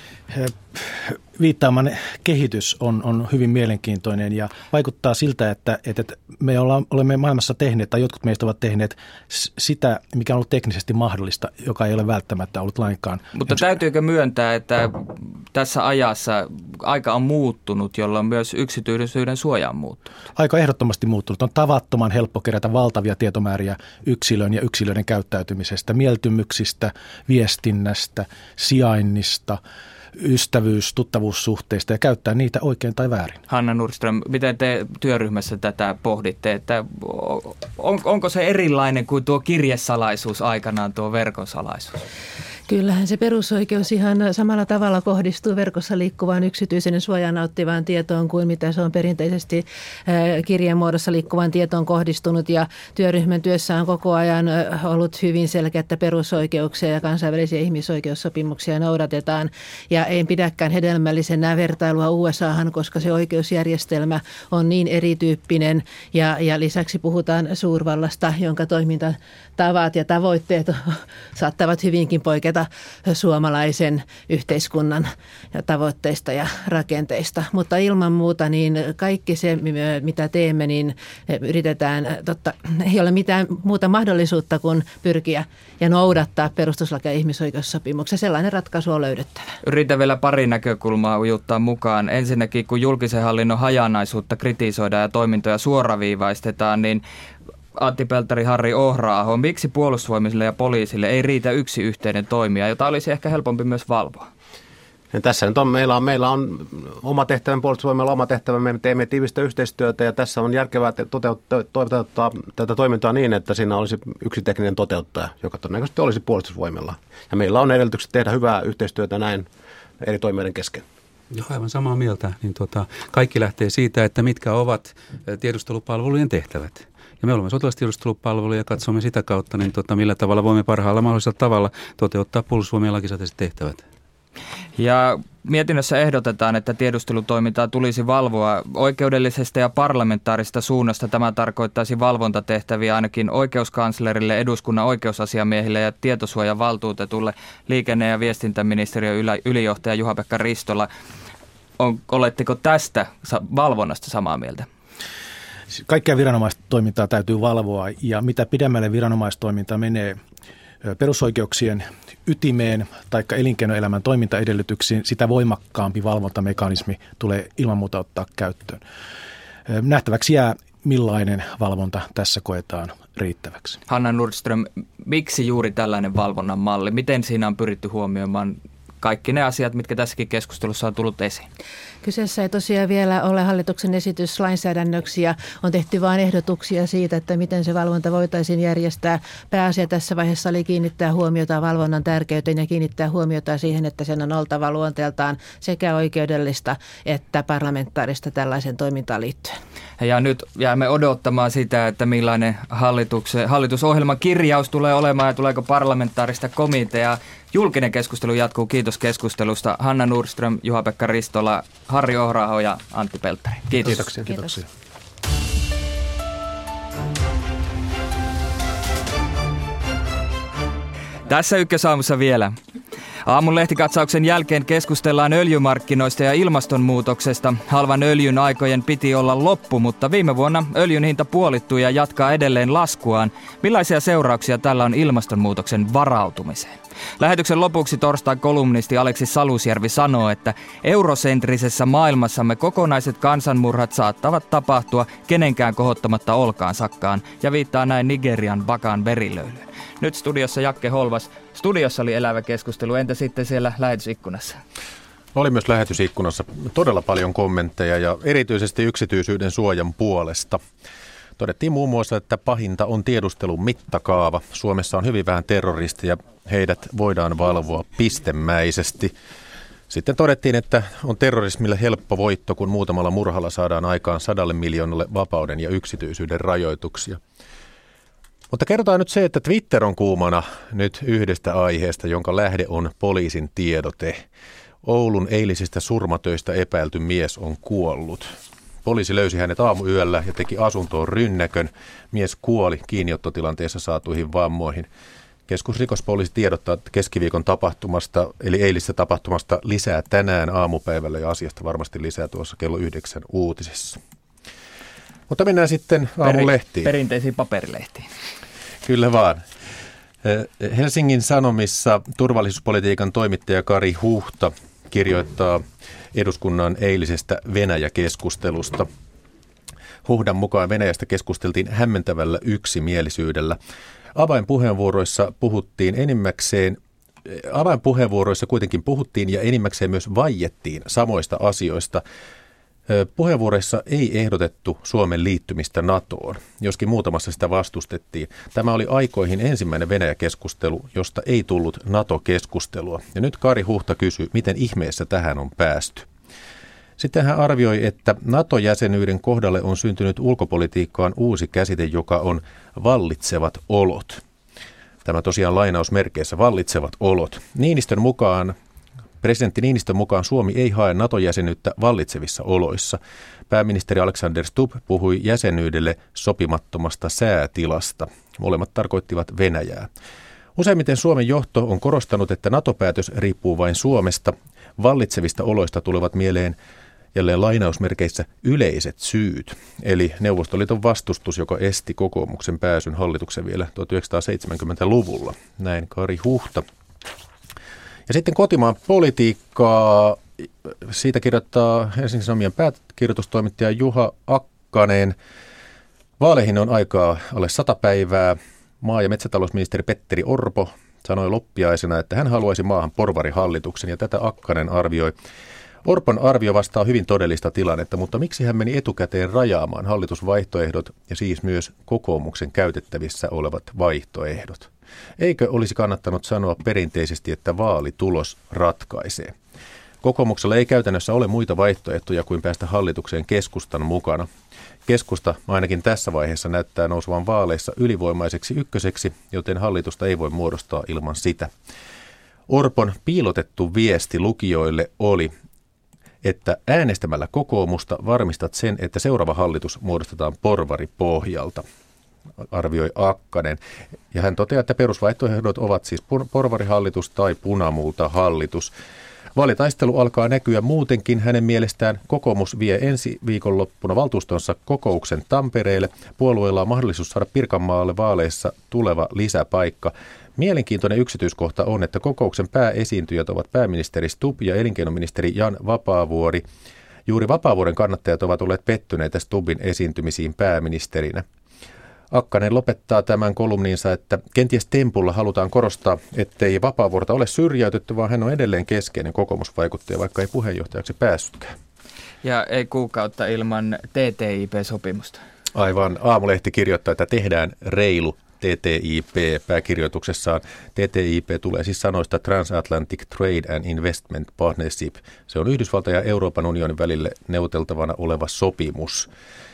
Viittaaman kehitys on hyvin mielenkiintoinen ja vaikuttaa siltä, että me olemme maailmassa tehneet, tai jotkut meistä ovat tehneet sitä, mikä on ollut teknisesti mahdollista, joka ei ole välttämättä ollut lainkaan. Mutta täytyykö myöntää, että tässä ajassa aika on muuttunut, jolloin myös yksityisyyden suoja on muuttunut? Aika ehdottomasti muuttunut. On tavattoman helppo kerätä valtavia tietomääriä yksilön ja yksilöiden käyttäytymisestä, mieltymyksistä, viestinnästä, sijainnista, tuttavuussuhteista ja käyttää niitä oikein tai väärin. Hanna Nordström, miten te työryhmässä tätä pohditte, että onko se erilainen kuin tuo kirjesalaisuus aikanaan, tuo verkon salaisuus? Kyllähän se perusoikeus ihan samalla tavalla kohdistuu verkossa liikkuvaan yksityisen suojaa nauttivaan tietoon kuin mitä se on perinteisesti kirjeen muodossa liikkuvaan tietoon kohdistunut. Ja työryhmän työssä on koko ajan ollut hyvin selkeä, että perusoikeuksia ja kansainvälisiä ihmisoikeussopimuksia noudatetaan. Ja ei pidäkään hedelmällisenä vertailua USAhan, koska se oikeusjärjestelmä on niin erityyppinen. Ja lisäksi puhutaan suurvallasta, jonka toimintatavat ja tavoitteet saattavat hyvinkin poiketa suomalaisen yhteiskunnan tavoitteista ja rakenteista. Mutta ilman muuta niin kaikki se, mitä teemme, niin yritetään, ei ole mitään muuta mahdollisuutta kuin pyrkiä ja noudattaa perustuslakia ja ihmisoikeussopimuksia. Sellainen ratkaisu on löydettävä. Yritän vielä pari näkökulmaa ujuttaa mukaan. Ensinnäkin, kun julkisen hallinnon hajanaisuutta kritisoidaan ja toimintoja suoraviivaistetaan, niin Antti Pelttari, Harri Ohra-aho, miksi puolustusvoimille ja poliisille ei riitä yksi yhteinen toimija, jota olisi ehkä helpompi myös valvoa? Ja tässä nyt meillä on oma tehtävä, puolustusvoimilla oma tehtävä, me teemme tiivistä yhteistyötä ja tässä on järkevää toteuttaa tätä toimintaa niin, että siinä olisi yksi tekninen toteuttaja, joka todennäköisesti olisi puolustusvoimilla. Ja meillä on edellytykset tehdä hyvää yhteistyötä näin eri toimijoiden kesken. Joo, aivan samaa mieltä. Niin kaikki lähtee siitä, että mitkä ovat tiedustelupalvelujen tehtävät. Ja me olemme sotilastiedustelupalvelu ja katsomme sitä kautta, niin millä tavalla voimme parhaalla mahdollisella tavalla toteuttaa puolustusvoimien lakisääteiset tehtävät. Ja mietinnössä ehdotetaan, että tiedustelutoimintaa tulisi valvoa oikeudellisesta ja parlamentaarista suunnasta. Tämä tarkoittaisi valvontatehtäviä ainakin oikeuskanslerille, eduskunnan oikeusasiamiehille ja tietosuojavaltuutetulle. Liikenne- ja viestintäministeriön ylijohtaja Juha-Pekka Ristola. Oletteko tästä valvonnasta samaa mieltä? Kaikkea viranomaistoimintaa täytyy valvoa ja mitä pidemmälle viranomaistoiminta menee perusoikeuksien ytimeen tai elinkeinoelämän toimintaedellytyksiin, sitä voimakkaampi valvontamekanismi tulee ilman muuta ottaa käyttöön. Nähtäväksi jää, millainen valvonta tässä koetaan riittäväksi. Hanna Nordström, miksi juuri tällainen valvonnan malli? Miten siinä on pyritty huomioimaan kaikki ne asiat, mitkä tässäkin keskustelussa on tullut esiin? Kyseessä ei tosiaan vielä ole hallituksen esitys lainsäädännöksi ja on tehty vain ehdotuksia siitä, että miten se valvonta voitaisiin järjestää. Pääasia tässä vaiheessa oli kiinnittää huomiota valvonnan tärkeyteen ja kiinnittää huomiota siihen, että sen on oltava luonteeltaan sekä oikeudellista että parlamentaarista tällaisen toimintaan liittyen. Ja nyt jäämme odottamaan sitä, että millainen hallitusohjelman kirjaus tulee olemaan ja tuleeko parlamentaarista komiteaa. Julkinen keskustelu jatkuu. Kiitos keskustelusta. Hanna Nordström, Juha-Pekka Ristola, Harri Ohra-aho ja Antti Pelttari. Kiitos. Kiitoksia. Tässä Ykkösaamussa vielä. Aamun lehtikatsauksen jälkeen keskustellaan öljymarkkinoista ja ilmastonmuutoksesta. Halvan öljyn aikojen piti olla loppu, mutta viime vuonna öljyn hinta puolittui ja jatkaa edelleen laskuaan. Millaisia seurauksia tällä on ilmastonmuutoksen varautumiseen? Lähetyksen lopuksi torstai-kolumnisti Aleksi Salusjärvi sanoo, että eurosentrisessä maailmassamme kokonaiset kansanmurhat saattavat tapahtua kenenkään kohottamatta olkaan sakkaan ja viittaa näin Nigerian Bakan verilöylyyn. Nyt studiossa Jakke Holvas. Studiossa oli elävä keskustelu. Entä sitten siellä lähetysikkunassa? Oli myös lähetysikkunassa todella paljon kommentteja ja erityisesti yksityisyyden suojan puolesta. Todettiin muun muassa, että pahinta on tiedustelun mittakaava. Suomessa on hyvin vähän terroristeja, heidät voidaan valvoa pistemäisesti. Sitten todettiin, että on terrorismille helppo voitto, kun muutamalla murhalla saadaan aikaan 100 miljoonalle vapauden ja yksityisyyden rajoituksia. Mutta kerrotaan nyt se, että Twitter on kuumana nyt yhdestä aiheesta, jonka lähde on poliisin tiedote. Oulun eilisistä surmatöistä epäilty mies on kuollut. Poliisi löysi hänet aamuyöllä ja teki asuntoon rynnäkön. Mies kuoli kiinniottotilanteessa saatuihin vammoihin. Keskusrikospoliisi tiedottaa keskiviikon tapahtumasta, eli eilisestä tapahtumasta lisää tänään aamupäivällä ja asiasta varmasti lisää tuossa kello 9 uutisessa. Mutta mennään sitten aamulehtiin. Perinteisiin paperilehtiin. Kyllä vaan. Helsingin Sanomissa turvallisuuspolitiikan toimittaja Kari Huhta kirjoittaa eduskunnan eilisestä Venäjä-keskustelusta. Huhdan mukaan Venäjästä keskusteltiin hämmentävällä yksimielisyydellä. Avainpuheenvuoroissa kuitenkin puhuttiin ja enimmäkseen myös vaiettiin samoista asioista. Puheenvuoroissa ei ehdotettu Suomen liittymistä NATOon, joskin muutamassa sitä vastustettiin. Tämä oli aikoihin ensimmäinen Venäjä-keskustelu, josta ei tullut NATO-keskustelua. Ja nyt Kari Huhta kysyy, miten ihmeessä tähän on päästy. Sitten hän arvioi, että NATO-jäsenyyden kohdalle on syntynyt ulkopolitiikkaan uusi käsite, joka on vallitsevat olot. Tämä tosiaan lainausmerkeissä vallitsevat olot. Presidentti Niinistön mukaan Suomi ei hae NATO-jäsenyyttä vallitsevissa oloissa. Pääministeri Alexander Stubb puhui jäsenyydelle sopimattomasta säätilasta. Molemmat tarkoittivat Venäjää. Useimmiten Suomen johto on korostanut, että NATO-päätös riippuu vain Suomesta. Vallitsevista oloista tulevat mieleen jälleen lainausmerkeissä yleiset syyt, eli Neuvostoliiton vastustus, joka esti kokoomuksen pääsyn hallituksen vielä 1970-luvulla. Näin Kari Huhta. Ja sitten kotimaan politiikkaa, siitä kirjoittaa Helsingin Sanomien pääkirjoitustoimittaja Juha Akkanen. Vaaleihin on aikaa alle 100 päivää. Maa- ja metsätalousministeri Petteri Orpo sanoi loppiaisena, että hän haluaisi maahan porvarihallituksen, ja tätä Akkanen arvioi. Orpon arvio vastaa hyvin todellista tilannetta, mutta miksi hän meni etukäteen rajaamaan hallitusvaihtoehdot ja siis myös kokoomuksen käytettävissä olevat vaihtoehdot? Eikö olisi kannattanut sanoa perinteisesti, että vaalitulos ratkaisee? Kokoomuksella ei käytännössä ole muita vaihtoehtoja kuin päästä hallitukseen keskustan mukana. Keskusta ainakin tässä vaiheessa näyttää nousevan vaaleissa ylivoimaiseksi ykköseksi, joten hallitusta ei voi muodostaa ilman sitä. Orpon piilotettu viesti lukijoille oli, että äänestämällä kokoomusta varmistat sen, että seuraava hallitus muodostetaan porvaripohjalta, arvioi Akkanen. Ja hän toteaa, että perusvaihtoehdot ovat siis porvarihallitus tai punamultahallitus. Vaalitaistelu alkaa näkyä muutenkin. Hänen mielestään kokoomus vie ensi viikonloppuna valtuustonsa kokouksen Tampereelle. Puolueella on mahdollisuus saada Pirkanmaalle vaaleissa tuleva lisäpaikka. Mielenkiintoinen yksityiskohta on, että kokouksen pääesiintyjät ovat pääministeri Stubb ja elinkeinoministeri Jan Vapaavuori. Juuri Vapaavuoren kannattajat ovat olleet pettyneitä Stubbin esiintymisiin pääministerinä. Akkanen lopettaa tämän kolumniinsa, että kenties tempulla halutaan korostaa, ettei Vapaavuorta ole syrjäytetty, vaan hän on edelleen keskeinen kokoomusvaikuttaja, vaikka ei puheenjohtajaksi päässytkään. Ja ei kuukautta ilman TTIP-sopimusta. Aivan. Aamulehti kirjoittaa, että tehdään reilu TTIP pääkirjoituksessaan. TTIP tulee siis sanoista Transatlantic Trade and Investment Partnership. Se on Yhdysvaltain ja Euroopan unionin välille neuvoteltavana oleva sopimus.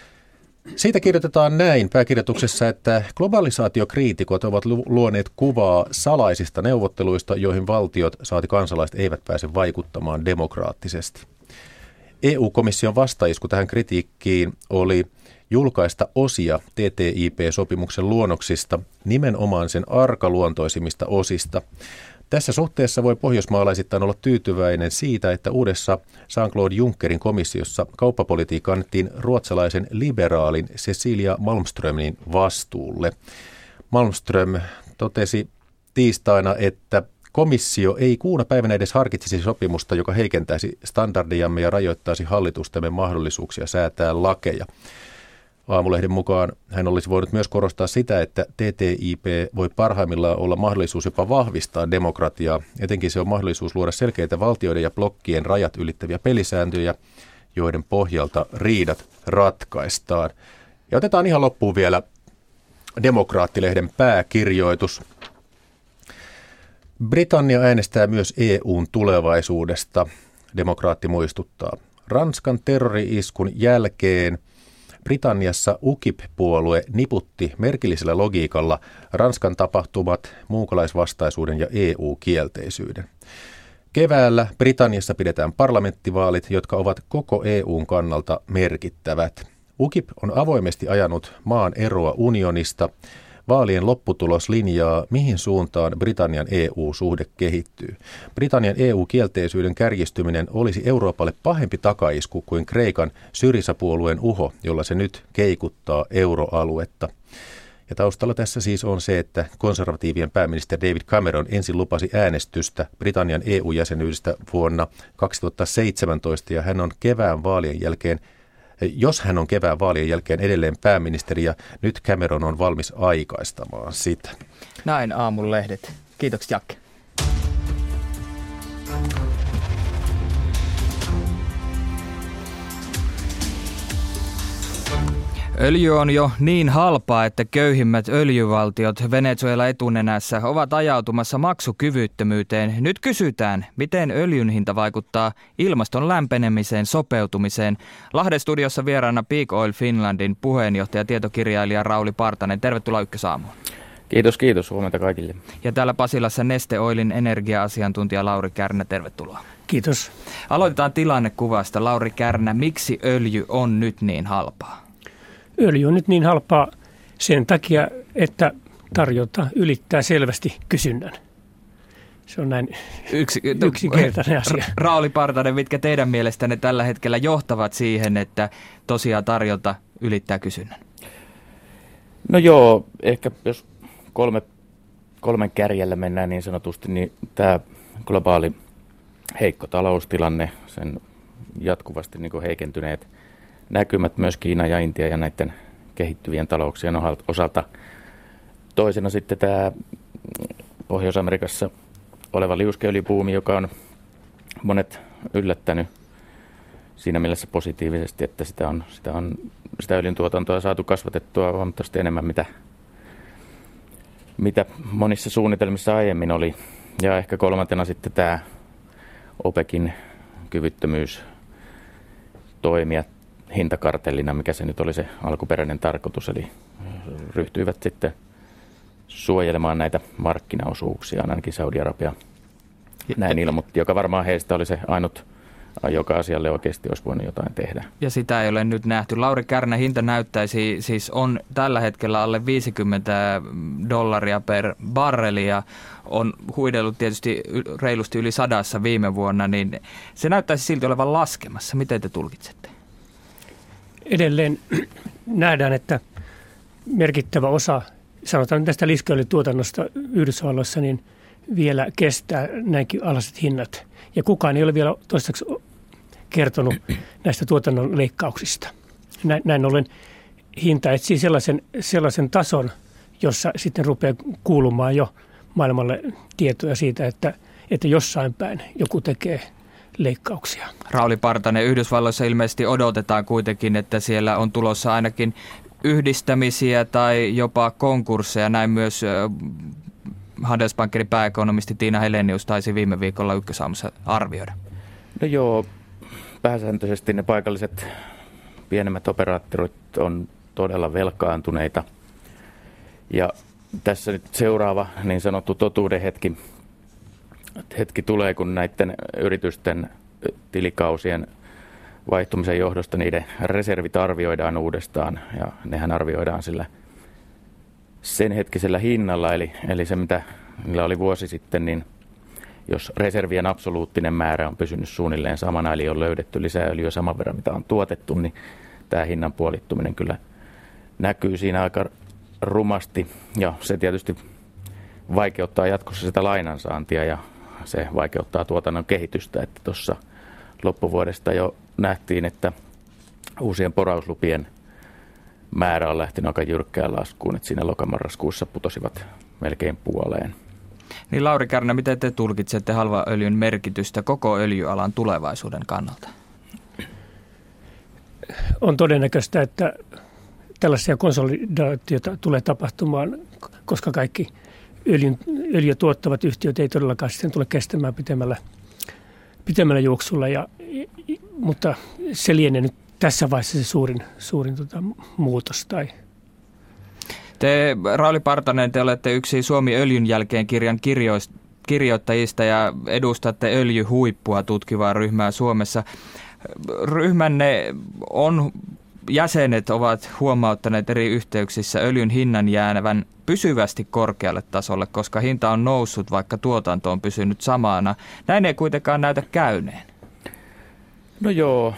Siitä kirjoitetaan näin pääkirjoituksessa, että globalisaatiokriitikot ovat luoneet kuvaa salaisista neuvotteluista, joihin valtiot saati kansalaiset eivät pääse vaikuttamaan demokraattisesti. EU-komission vastaisku tähän kritiikkiin oli julkaista osia TTIP-sopimuksen luonnoksista, nimenomaan sen arkaluontoisimmista osista. Tässä suhteessa voi pohjoismaalaisittain olla tyytyväinen siitä, että uudessa Jean-Claude Junckerin komissiossa kauppapolitiikka annettiin ruotsalaisen liberaalin Cecilia Malmströmin vastuulle. Malmström totesi tiistaina, että komissio ei kuuna päivänä edes harkitsisi sopimusta, joka heikentäisi standardiamme ja rajoittaisi hallitustemme mahdollisuuksia säätää lakeja. Aamulehden mukaan hän olisi voinut myös korostaa sitä, että TTIP voi parhaimmillaan olla mahdollisuus jopa vahvistaa demokratiaa. Etenkin se on mahdollisuus luoda selkeitä valtioiden ja blokkien rajat ylittäviä pelisääntöjä, joiden pohjalta riidat ratkaistaan. Ja otetaan ihan loppuun vielä Demokraattilehden pääkirjoitus. Britannia äänestää myös EU:n tulevaisuudesta, Demokraatti muistuttaa. Ranskan terrori-iskun jälkeen Britanniassa UKIP-puolue niputti merkillisellä logiikalla Ranskan tapahtumat, muukalaisvastaisuuden ja EU-kielteisyyden. Keväällä Britanniassa pidetään parlamenttivaalit, jotka ovat koko EUn kannalta merkittävät. UKIP on avoimesti ajanut maan eroa unionista. Vaalien lopputulos linjaa, mihin suuntaan Britannian EU-suhde kehittyy. Britannian EU-kielteisyyden kärjistyminen olisi Euroopalle pahempi takaisku kuin Kreikan Syriza-puolueen uho, jolla se nyt keikuttaa euroaluetta. Ja taustalla tässä siis on se, että konservatiivien pääministeri David Cameron ensin lupasi äänestystä Britannian EU-jäsenyydestä vuonna 2017 ja hän on kevään vaalien jälkeen edelleen pääministeri ja nyt Cameron on valmis aikaistamaan sitä. Näin aamun lehdet. Kiitoksia, Jakke. Öljy on jo niin halpaa, että köyhimmät öljyvaltiot Venezuela etunenässä ovat ajautumassa maksukyvyttömyyteen. Nyt kysytään, miten öljyn hinta vaikuttaa ilmaston lämpenemiseen sopeutumiseen. Lahden studiossa vieraana Peak Oil Finlandin puheenjohtaja tietokirjailija Rauli Partanen. Tervetuloa Ykkösaamuun. Kiitos. Huomenta kaikille. Ja täällä Pasilassa Neste Oilin energia-asiantuntija Lauri Kärnä. Tervetuloa. Kiitos. Aloitetaan tilannekuvasta. Lauri Kärnä, miksi öljy on nyt niin halpaa? Öljy on nyt niin halpaa sen takia, että tarjonta ylittää selvästi kysynnän. Se on näin yksinkertainen asia. Rauli Partanen, mitkä teidän mielestänne tällä hetkellä johtavat siihen, että tosiaan tarjonta ylittää kysynnän? No joo, ehkä jos kolmen kärjellä mennään niin sanotusti, niin tämä globaali heikko taloustilanne, sen jatkuvasti niin kuin heikentyneet näkymät myös Kiina ja Intia ja näiden kehittyvien talouksien osalta. Toisena sitten tämä Pohjois-Amerikassa oleva liuskeöljybuumi, joka on monet yllättänyt siinä mielessä positiivisesti, että sitä öljyn tuotantoa saatu kasvatettua huomattavasti enemmän, mitä monissa suunnitelmissa aiemmin oli. Ja ehkä kolmantena sitten tämä OPECin kyvyttömyys toimia hintakartellina, mikä se nyt oli se alkuperäinen tarkoitus, eli ryhtyivät sitten suojelemaan näitä markkinaosuuksia, ainakin Saudi-Arabia näin ilmoitti, joka varmaan heistä oli se ainut, joka asialle oikeasti olisi voinut jotain tehdä. Ja sitä ei ole nyt nähty. Lauri Kärnä, hinta näyttäisi, siis on tällä hetkellä alle $50 per barreli ja on huidellut tietysti reilusti yli 100 viime vuonna, niin se näyttäisi silti olevan laskemassa. Miten te tulkitsette? Edelleen nähdään, että merkittävä osa, sanotaan tästä liuskeöljytuotannosta Yhdysvalloissa, niin vielä kestää näinkin alhaiset hinnat. Ja kukaan ei ole vielä toistaiseksi kertonut näistä tuotannon leikkauksista. Näin ollen hinta etsii sellaisen tason, jossa sitten rupeaa kuulumaan jo maailmalle tietoja siitä, että jossain päin joku tekee leikkauksia. Rauli Partanen, Yhdysvalloissa ilmeisesti odotetaan kuitenkin, että siellä on tulossa ainakin yhdistämisiä tai jopa konkursseja. Näin myös Handelsbankenin pääekonomisti Tiina Helenius taisi viime viikolla Ykkösaamussa arvioida. No joo, pääsääntöisesti ne paikalliset pienemmät operaattorit on todella velkaantuneita. Ja tässä nyt seuraava niin sanottu totuuden hetki tulee, kun näiden yritysten tilikausien vaihtumisen johdosta niiden reservit arvioidaan uudestaan ja nehän arvioidaan sillä sen hetkisellä hinnalla, eli se mitä niillä oli vuosi sitten, niin jos reservien absoluuttinen määrä on pysynyt suunnilleen samana, eli on löydetty lisää öljyä saman verran, mitä on tuotettu, niin tämä hinnan puolittuminen kyllä näkyy siinä aika rumasti. Ja se tietysti vaikeuttaa jatkossa sitä lainansaantia ja se vaikeuttaa tuotannon kehitystä. Että tuossa loppuvuodesta jo nähtiin, että uusien porauslupien määrä on lähtenyt aika jyrkkään laskuun, että siinä lokamarraskuussa putosivat melkein puoleen. Niin Lauri Kärnä, miten te tulkitsette halpaöljyn merkitystä koko öljyalan tulevaisuuden kannalta? On todennäköistä, että tällaisia konsolidaatioita tulee tapahtumaan, koska kaikki öljyä tuottavat yhtiöt ei todellakaan sitten tule kestämään pitemmällä juoksulla, mutta se lienee nyt tässä vaiheessa se suurin muutos. Te, Rauli Partanen, te olette yksi Suomi öljyn jälkeen -kirjan kirjoittajista ja edustatte öljyhuippua tutkivaa ryhmää Suomessa. Ryhmänne jäsenet ovat huomauttaneet eri yhteyksissä öljyn hinnan jäävän pysyvästi korkealle tasolle, koska hinta on noussut, vaikka tuotanto on pysynyt samana. Näin ei kuitenkaan näytä käyneen. No joo.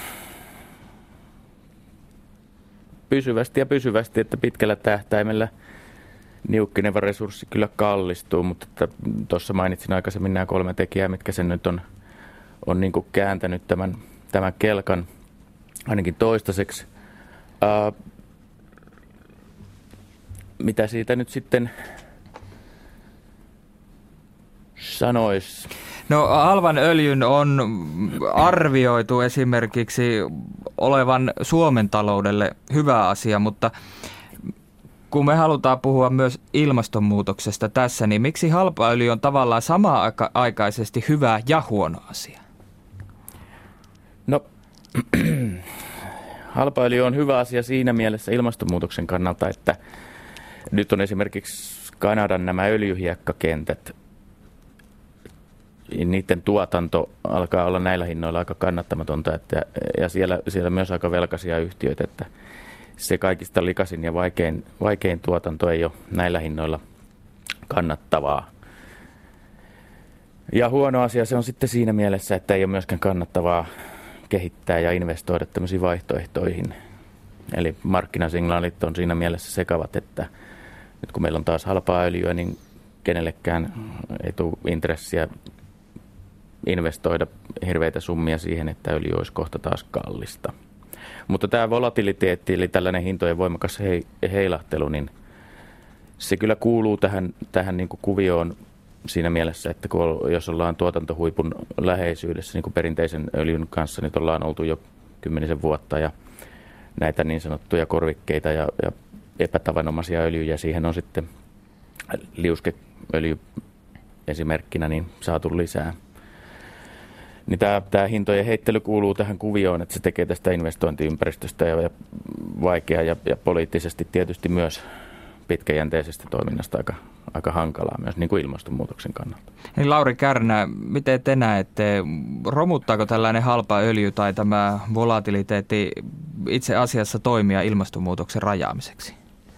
Pysyvästi, että pitkällä tähtäimellä niukkeneva resurssi kyllä kallistuu, mutta tuossa mainitsin aikaisemmin nämä 3 tekijää, mitkä sen nyt on niin kuin kääntänyt tämän kelkan ainakin toistaiseksi. Mitä siitä nyt sitten sanoisi? No halvan öljyn on arvioitu esimerkiksi olevan Suomen taloudelle hyvä asia, mutta kun me halutaan puhua myös ilmastonmuutoksesta tässä, niin miksi halpaöljy on tavallaan samanaikaisesti hyvä ja huono asia? No halpaöljy on hyvä asia siinä mielessä ilmastonmuutoksen kannalta, että nyt on esimerkiksi Kanadan nämä öljyhiekkakentät. Niiden tuotanto alkaa olla näillä hinnoilla aika kannattamatonta ja siellä myös aika velkaisia yhtiöitä, että se kaikista likaisin ja vaikein tuotanto ei ole näillä hinnoilla kannattavaa. Ja huono asia se on sitten siinä mielessä, että ei ole myöskään kannattavaa kehittää ja investoida tämmöisiin vaihtoehtoihin. Eli markkinasignaalit on siinä mielessä sekavat, että nyt kun meillä on taas halpaa öljyä, niin kenellekään ei tule intressiä investoida hirveitä summia siihen, että öljy olisi kohta taas kallista. Mutta tämä volatiliteetti, eli tällainen hintojen voimakas heilahtelu, niin se kyllä kuuluu tähän niin kuin kuvioon siinä mielessä, että jos ollaan tuotantohuipun läheisyydessä niin kuin perinteisen öljyn kanssa, niin ollaan oltu jo 10 vuotta ja näitä niin sanottuja korvikkeita ja epätavanomaisia öljyjä, siihen on sitten liuskeöljy esimerkkinä niin saatu lisää. Niin tämä hintojen heittely kuuluu tähän kuvioon, että se tekee tästä investointiympäristöstä ja vaikeaa ja poliittisesti tietysti myös pitkäjänteisestä toiminnasta aika hankalaa myös niin kuin ilmastonmuutoksen kannalta. Niin Lauri Kärnä, miten te näette, romuttaako tällainen halpa öljy tai tämä volatiliteetti itse asiassa toimia ilmastonmuutoksen rajaamiseksi?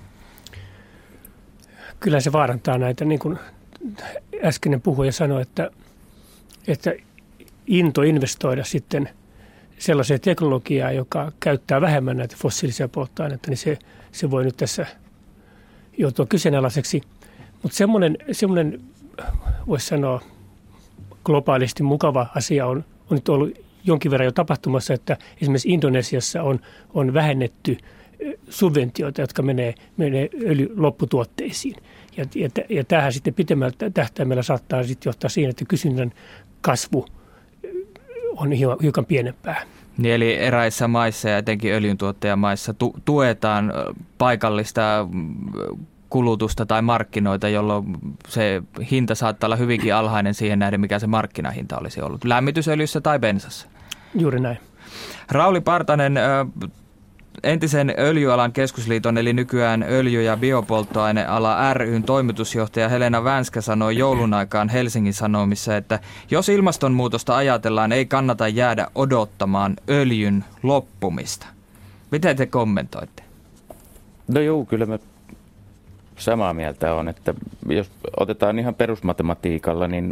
Kyllä se vaarantaa näitä, niin kuin äskeinen puhuja sanoi, että into investoida sitten sellaiseen teknologiaan, joka käyttää vähemmän näitä fossiilisia polttoaineita, niin se voi nyt tässä joutua kyseenalaiseksi. Mutta semmoinen voisi sanoa, globaalisti mukava asia on nyt ollut jonkin verran jo tapahtumassa, että esimerkiksi Indonesiassa on vähennetty subventioita, jotka menee öljy lopputuotteisiin. Ja tämähän sitten pitemmällä tähtäimellä saattaa sitten johtaa siihen, että kysynnän kasvu on hiukan pienempää. Niin eli eräissä maissa ja etenkin öljyntuottajamaissa tuetaan paikallista kulutusta tai markkinoita, jolloin se hinta saattaa olla hyvinkin alhainen siihen nähden, mikä se markkinahinta olisi ollut. Lämmitysöljyssä tai bensassa. Juuri näin. Rauli Partanen, entisen öljyalan keskusliiton eli nykyään öljy- ja biopolttoaineala ry:n toimitusjohtaja Helena Vänskä sanoi joulun aikaan Helsingin Sanomissa, että jos ilmastonmuutosta ajatellaan, ei kannata jäädä odottamaan öljyn loppumista. Miten te kommentoitte? No joo, kyllä mä samaa mieltä on, että jos otetaan ihan perusmatematiikalla, niin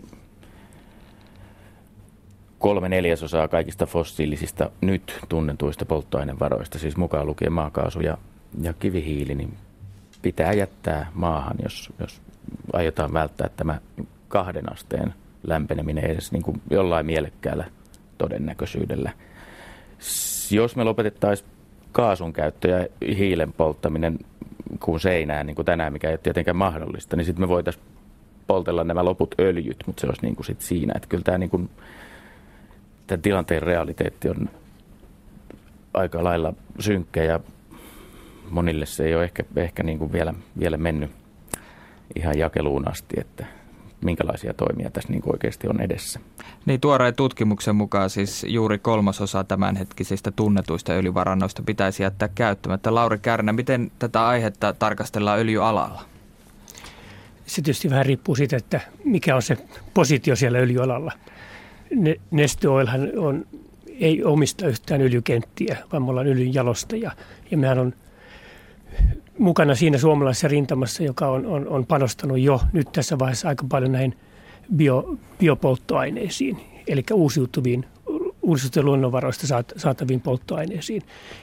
3/4 kaikista fossiilisista nyt tunnetuista polttoainevaroista, siis mukaan lukien maakaasu ja kivihiili, niin pitää jättää maahan, jos aiotaan välttää tämä 2 asteen lämpeneminen edes niin kuin jollain mielekkäällä todennäköisyydellä. Jos me lopetettaisiin kaasun käyttö ja hiilen polttaminen kuin seinään, niin kuin tänään, mikä ei ole tietenkään mahdollista, niin sitten me voitaisiin poltella nämä loput öljyt, mutta se olisi niin kuin sit siinä, että kyllä tämä niin kuin tämän tilanteen realiteetti on aika lailla synkkä ja monille se ei ole ehkä niin kuin vielä mennyt ihan jakeluun asti, että minkälaisia toimia tässä niin kuin oikeasti on edessä. Niin, tuoreen tutkimuksen mukaan siis juuri 3/3 tämänhetkisistä tunnetuista öljyvarannoista pitäisi jättää käyttämättä. Lauri Kärnä, miten tätä aihetta tarkastellaan öljyalalla? Se tietysti vähän riippuu siitä, että mikä on se positio siellä öljyalalla. Neste Oilhan ei omista yhtään öljykenttiä, vaan me ollaan öljynjalostaja. Ja mehän on mukana siinä suomalaisessa rintamassa, joka on panostanut jo nyt tässä vaiheessa aika paljon näihin biopolttoaineisiin, eli uusiutuvien luonnonvaroista saataviin polttoaineisiin.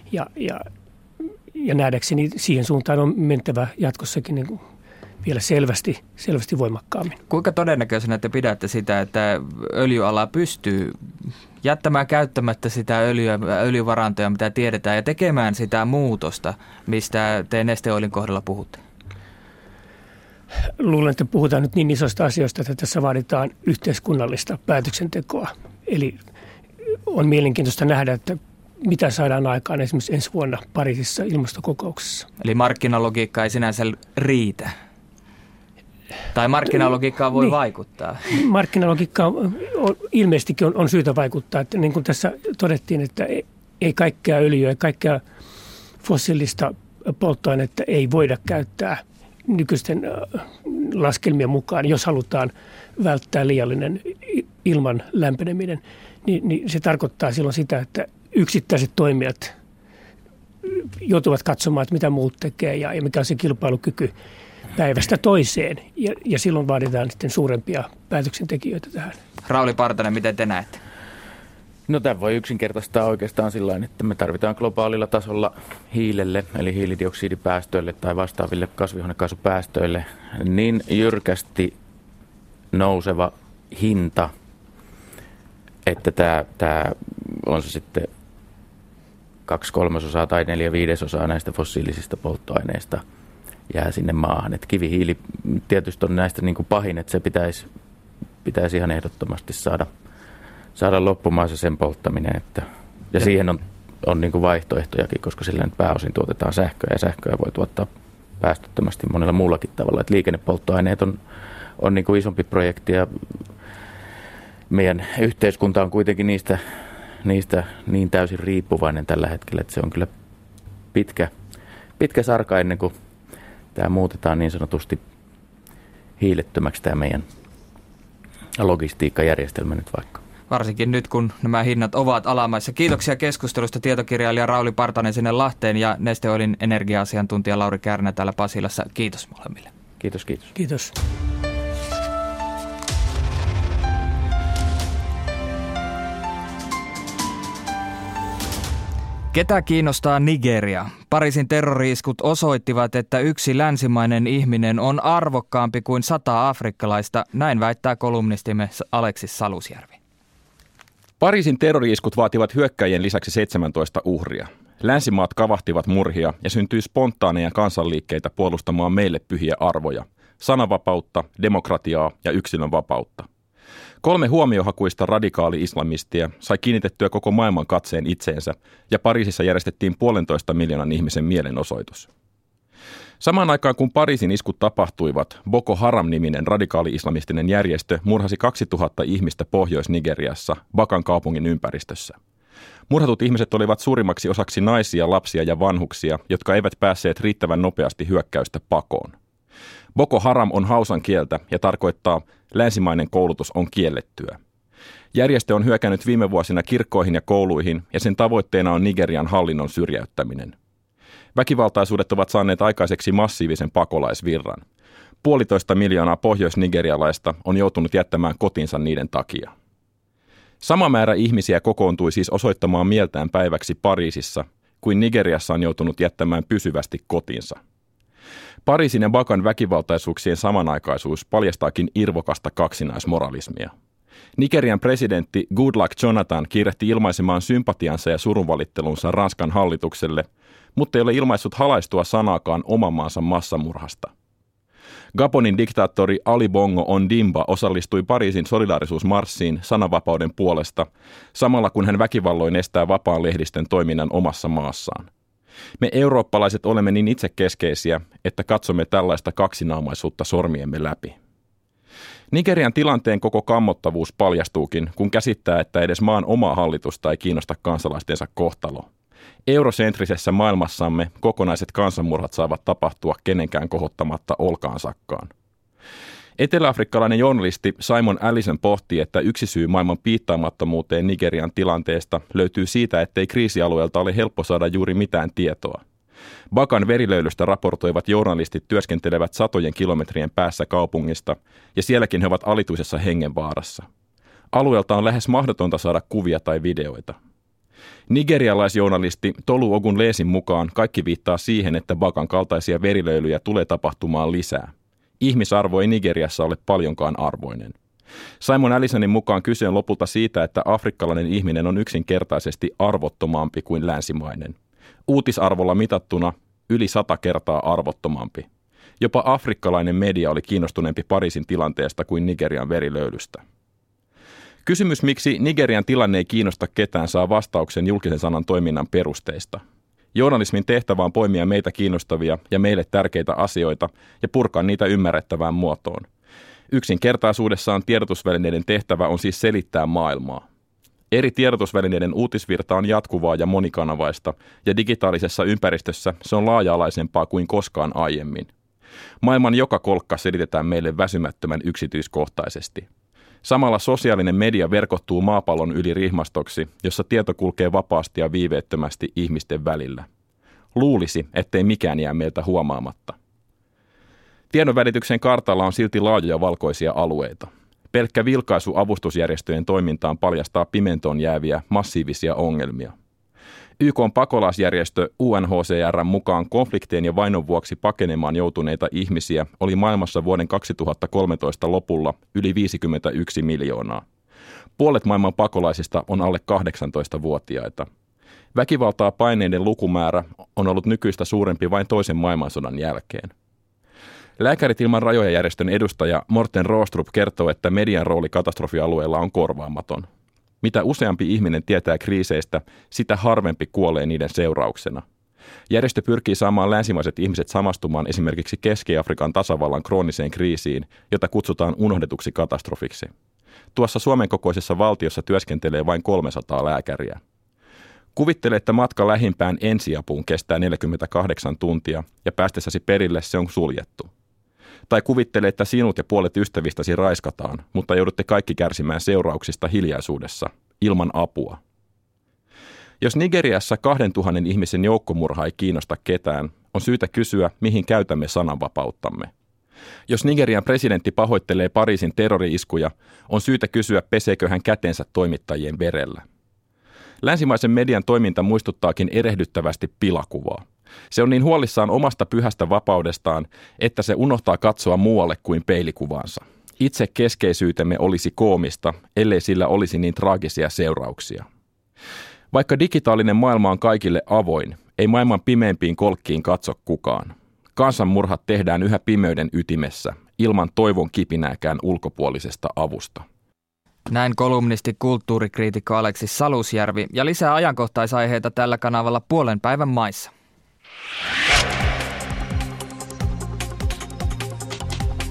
Ja nähdäkseni siihen suuntaan on mentävä jatkossakin niin kuin vielä selvästi voimakkaammin. Kuinka todennäköisenä te pidätte sitä, että öljyala pystyy jättämään käyttämättä sitä öljyvarantoja, mitä tiedetään, ja tekemään sitä muutosta, mistä te Neste Oilin kohdalla puhutte? Luulen, että puhutaan nyt niin isoista asioista, että tässä vaaditaan yhteiskunnallista päätöksentekoa. Eli on mielenkiintoista nähdä, että mitä saadaan aikaan esimerkiksi ensi vuonna Pariisissa ilmastokokouksessa. Eli markkinalogiikka ei sinänsä riitä? Tai markkinalogiikkaan voi vaikuttaa? Markkinalogiikkaan ilmeisestikin on syytä vaikuttaa. Että niin kuin tässä todettiin, että ei kaikkea öljyä, ei kaikkea fossiilista polttoainetta ei voida käyttää nykyisten laskelmien mukaan, jos halutaan välttää liiallinen ilman lämpeneminen. Niin se tarkoittaa silloin sitä, että yksittäiset toimijat joutuvat katsomaan, että mitä muut tekee ja mikä on se kilpailukyky päivästä toiseen. Ja silloin vaaditaan sitten suurempia päätöksentekijöitä tähän. Rauli Partanen, miten te näette? No tämä voi yksinkertaistaa oikeastaan sillain, että me tarvitaan globaalilla tasolla hiilelle, eli hiilidioksidipäästöille tai vastaaville kasvihuonekaasupäästöille niin jyrkästi nouseva hinta, että tämä on se sitten 2/3 tai 4/5 näistä fossiilisista polttoaineista jää sinne maahan. Et kivihiili tietysti on näistä niin kuin pahin, että se pitäisi ihan ehdottomasti saada loppumaan sen polttaminen. Ja siihen on niin kuin vaihtoehtojakin, koska sillä nyt pääosin tuotetaan sähköä ja sähköä voi tuottaa päästöttömästi monella muullakin tavalla. Et liikennepolttoaineet on niin kuin isompi projekti ja meidän yhteiskunta on kuitenkin niistä niin täysin riippuvainen tällä hetkellä, että se on kyllä pitkä sarka ennen kuin tämä muutetaan niin sanotusti hiilettömäksi tämä meidän logistiikkajärjestelmä nyt vaikka. Varsinkin nyt, kun nämä hinnat ovat alamaissa. Kiitoksia keskustelusta tietokirjailija Rauli Partanen sinne Lahteen ja Neste Oilin energia-asiantuntija Lauri Kärnä täällä Pasilassa. Kiitos molemmille. Kiitos. Kiitos. Ketä kiinnostaa Nigeria? Pariisin terrori-iskut osoittivat, että yksi länsimainen ihminen on arvokkaampi kuin 100 afrikkalaista, näin väittää kolumnistimme Aleksis Salusjärvi. Pariisin terrori-iskut vaativat hyökkäjien lisäksi 17 uhria. Länsimaat kavahtivat murhia ja syntyi spontaaneja kansanliikkeitä puolustamaan meille pyhiä arvoja, sananvapautta, demokratiaa ja yksilönvapautta. 3 huomiohakuista radikaali-islamistia sai kiinnitettyä koko maailman katseen itseensä ja Pariisissa järjestettiin 1,5 miljoonan ihmisen mielenosoitus. Samaan aikaan kun Pariisin iskut tapahtuivat, Boko Haram-niminen radikaali-islamistinen järjestö murhasi 2000 ihmistä Pohjois-Nigeriassa, Bakan kaupungin ympäristössä. Murhatut ihmiset olivat suurimmaksi osaksi naisia, lapsia ja vanhuksia, jotka eivät päässeet riittävän nopeasti hyökkäystä pakoon. Boko Haram on hausan kieltä ja tarkoittaa länsimainen koulutus on kiellettyä. Järjestö on hyökännyt viime vuosina kirkkoihin ja kouluihin ja sen tavoitteena on Nigerian hallinnon syrjäyttäminen. Väkivaltaisuudet ovat saaneet aikaiseksi massiivisen pakolaisvirran. 1,5 miljoonaa pohjois-nigerialaista on joutunut jättämään kotinsa niiden takia. Sama määrä ihmisiä kokoontui siis osoittamaan mieltään päiväksi Pariisissa, kuin Nigeriassa on joutunut jättämään pysyvästi kotinsa. Pariisin ja Bakan väkivaltaisuuksien samanaikaisuus paljastaakin irvokasta kaksinaismoralismia. Nigerian presidentti Goodluck Jonathan kiirehti ilmaisemaan sympatiansa ja surunvalittelunsa Ranskan hallitukselle, mutta ei ole ilmaissut halaistua sanaakaan oman maansa massamurhasta. Gabonin diktaattori Ali Bongo Ondimba osallistui Pariisin solidaarisuusmarssiin sananvapauden puolesta, samalla kun hän väkivalloin estää vapaan lehdistön toiminnan omassa maassaan. Me eurooppalaiset olemme niin itsekeskeisiä, että katsomme tällaista kaksinaamaisuutta sormiemme läpi. Nigerian tilanteen koko kammottavuus paljastuukin, kun käsittää, että edes maan omaa hallitusta ei kiinnosta kansalaistensa kohtalo. Eurosentrisessä maailmassamme kokonaiset kansanmurhat saavat tapahtua kenenkään kohottamatta olkaansakkaan. Etelä-afrikkalainen journalisti Simon Allison pohti, että yksi syy maailman piittaamattomuuteen Nigerian tilanteesta löytyy siitä, ettei kriisialueelta ole helppo saada juuri mitään tietoa. Bakan verilöylystä raportoivat journalistit työskentelevät satojen kilometrien päässä kaupungista, ja sielläkin he ovat alituisessa hengenvaarassa. Alueelta on lähes mahdotonta saada kuvia tai videoita. Nigerialaisjournalisti Tolu Ogunlesin mukaan kaikki viittaa siihen, että Bakan kaltaisia verilöylyjä tulee tapahtumaan lisää. Ihmisarvo ei Nigeriassa ole paljonkaan arvoinen. Simon Allisonin mukaan kyse on lopulta siitä, että afrikkalainen ihminen on yksinkertaisesti arvottomampi kuin länsimainen. Uutisarvolla mitattuna yli 100 kertaa arvottomampi. Jopa afrikkalainen media oli kiinnostuneempi Pariisin tilanteesta kuin Nigerian verilöylystä. Kysymys, miksi Nigerian tilanne ei kiinnosta ketään, saa vastauksen julkisen sanan toiminnan perusteista. Journalismin tehtävä on poimia meitä kiinnostavia ja meille tärkeitä asioita ja purkaa niitä ymmärrettävään muotoon. Yksinkertaisuudessaan tiedotusvälineiden tehtävä on siis selittää maailmaa. Eri tiedotusvälineiden uutisvirta on jatkuvaa ja monikanavaista, ja digitaalisessa ympäristössä se on laaja-alaisempaa kuin koskaan aiemmin. Maailman joka kolkka selitetään meille väsymättömän yksityiskohtaisesti. Samalla sosiaalinen media verkottuu maapallon yli rihmastoksi, jossa tieto kulkee vapaasti ja viiveettömästi ihmisten välillä. Luulisi, ettei mikään jää meiltä huomaamatta. Tiedonvälityksen kartalla on silti laajoja valkoisia alueita. Pelkkä vilkaisu avustusjärjestöjen toimintaan paljastaa pimentoon jääviä massiivisia ongelmia. YK:n pakolaisjärjestö UNHCR:n mukaan konfliktien ja vainon vuoksi pakenemaan joutuneita ihmisiä oli maailmassa vuoden 2013 lopulla yli 51 miljoonaa. Puolet maailman pakolaisista on alle 18-vuotiaita. Väkivaltaa paineiden lukumäärä on ollut nykyistä suurempi vain toisen maailmansodan jälkeen. Lääkärit ilman rajoja järjestön edustaja Morten Roostrup kertoo, että median rooli katastrofialueella on korvaamaton. Mitä useampi ihminen tietää kriiseistä, sitä harvempi kuolee niiden seurauksena. Järjestö pyrkii saamaan länsimaiset ihmiset samastumaan esimerkiksi Keski-Afrikan tasavallan krooniseen kriisiin, jota kutsutaan unohdetuksi katastrofiksi. Tuossa Suomen kokoisessa valtiossa työskentelee vain 300 lääkäriä. Kuvittele, että matka lähimpään ensiapuun kestää 48 tuntia ja päästessäsi perille se on suljettu. Tai kuvittele, että sinut ja puolet ystävistäsi raiskataan, mutta joudutte kaikki kärsimään seurauksista hiljaisuudessa, ilman apua. Jos Nigeriassa 2000 ihmisen joukkomurha ei kiinnosta ketään, on syytä kysyä, mihin käytämme sananvapauttamme. Jos Nigerian presidentti pahoittelee Pariisin terrori-iskuja, on syytä kysyä, peseekö hän kätensä toimittajien verellä. Länsimaisen median toiminta muistuttaakin erehdyttävästi pilakuvaa. Se on niin huolissaan omasta pyhästä vapaudestaan, että se unohtaa katsoa muualle kuin peilikuvaansa. Itse keskeisyytemme olisi koomista, ellei sillä olisi niin traagisia seurauksia. Vaikka digitaalinen maailma on kaikille avoin, ei maailman pimeimpiin kolkkiin katso kukaan. Kansanmurhat tehdään yhä pimeyden ytimessä, ilman toivon kipinääkään ulkopuolisesta avusta. Näin kolumnisti kulttuurikriitikko Aleksis Salusjärvi, ja lisää ajankohtaisaiheita tällä kanavalla puolen päivän maissa.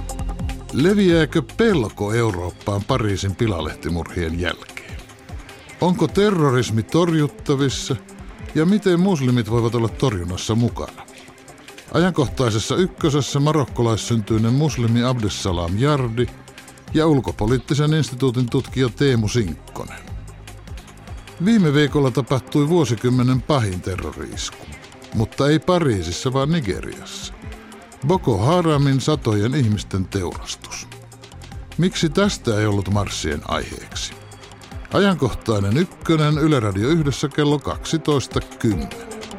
Leviääkö pelko Eurooppaan Pariisin pilalehtimurhien jälkeen? Onko terrorismi torjuttavissa ja miten muslimit voivat olla torjunnassa mukana? Ajankohtaisessa ykkösessä marokkolaissyntyinen muslimi Abdessalam Jardi ja ulkopoliittisen instituutin tutkija Teemu Sinkkonen. Viime viikolla tapahtui vuosikymmenen pahin terrori-isku, mutta ei Pariisissa vaan Nigeriassa. Boko Haramin satojen ihmisten teurastus. Miksi tästä ei ollut marssien aiheeksi? Ajankohtainen ykkönen Yle Radio 1 kello 12.10.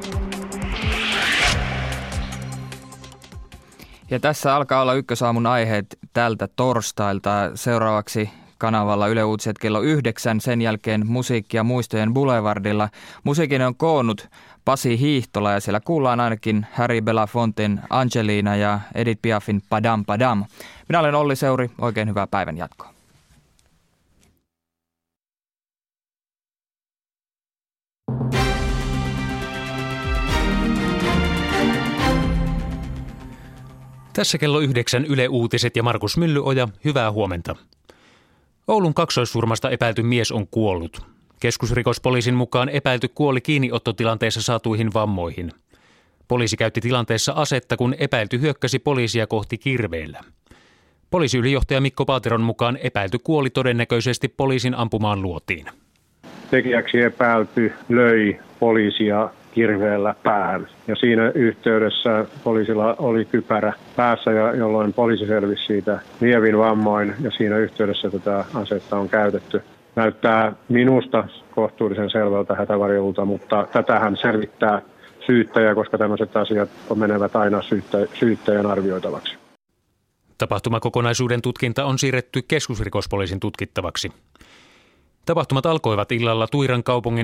Ja tässä alkaa olla ykkösaamun aiheet tältä torstailta. Seuraavaksi kanavalla Yle Uutiset kello 9, sen jälkeen musiikkia muistojen Boulevardilla. Musiikin on koonnut Pasi Hiihtola ja siellä kuullaan ainakin Harry Belafonten Angelina ja Edith Piafin Padam Padam. Minä olen Olli Seuri, oikein hyvää päivän jatkoa. Tässä kello 9 Yle Uutiset ja Markus Myllyoja, hyvää huomenta. Oulun kaksoissurmasta epäilty mies on kuollut. Keskusrikospoliisin mukaan epäilty kuoli kiinniottotilanteessa saatuihin vammoihin. Poliisi käytti tilanteessa asetta, kun epäilty hyökkäsi poliisia kohti kirveellä. Poliisiylijohtaja Mikko Paateron mukaan epäilty kuoli todennäköisesti poliisin ampumaan luotiin. Tekijäksi epäilty löi poliisia kirveellä päähän. Ja siinä yhteydessä poliisilla oli kypärä päässä, jolloin poliisi selvisi siitä lievin vammoin, ja siinä yhteydessä tätä asetta on käytetty. Näyttää minusta kohtuullisen selvältä hätävarjelulta, mutta tätähän selvittää syyttäjä, koska tämmöiset asiat menevät aina syyttäjän arvioitavaksi. Tapahtumakokonaisuuden tutkinta on siirretty keskusrikospoliisin tutkittavaksi. Tapahtumat alkoivat illalla Tuiran kaupungin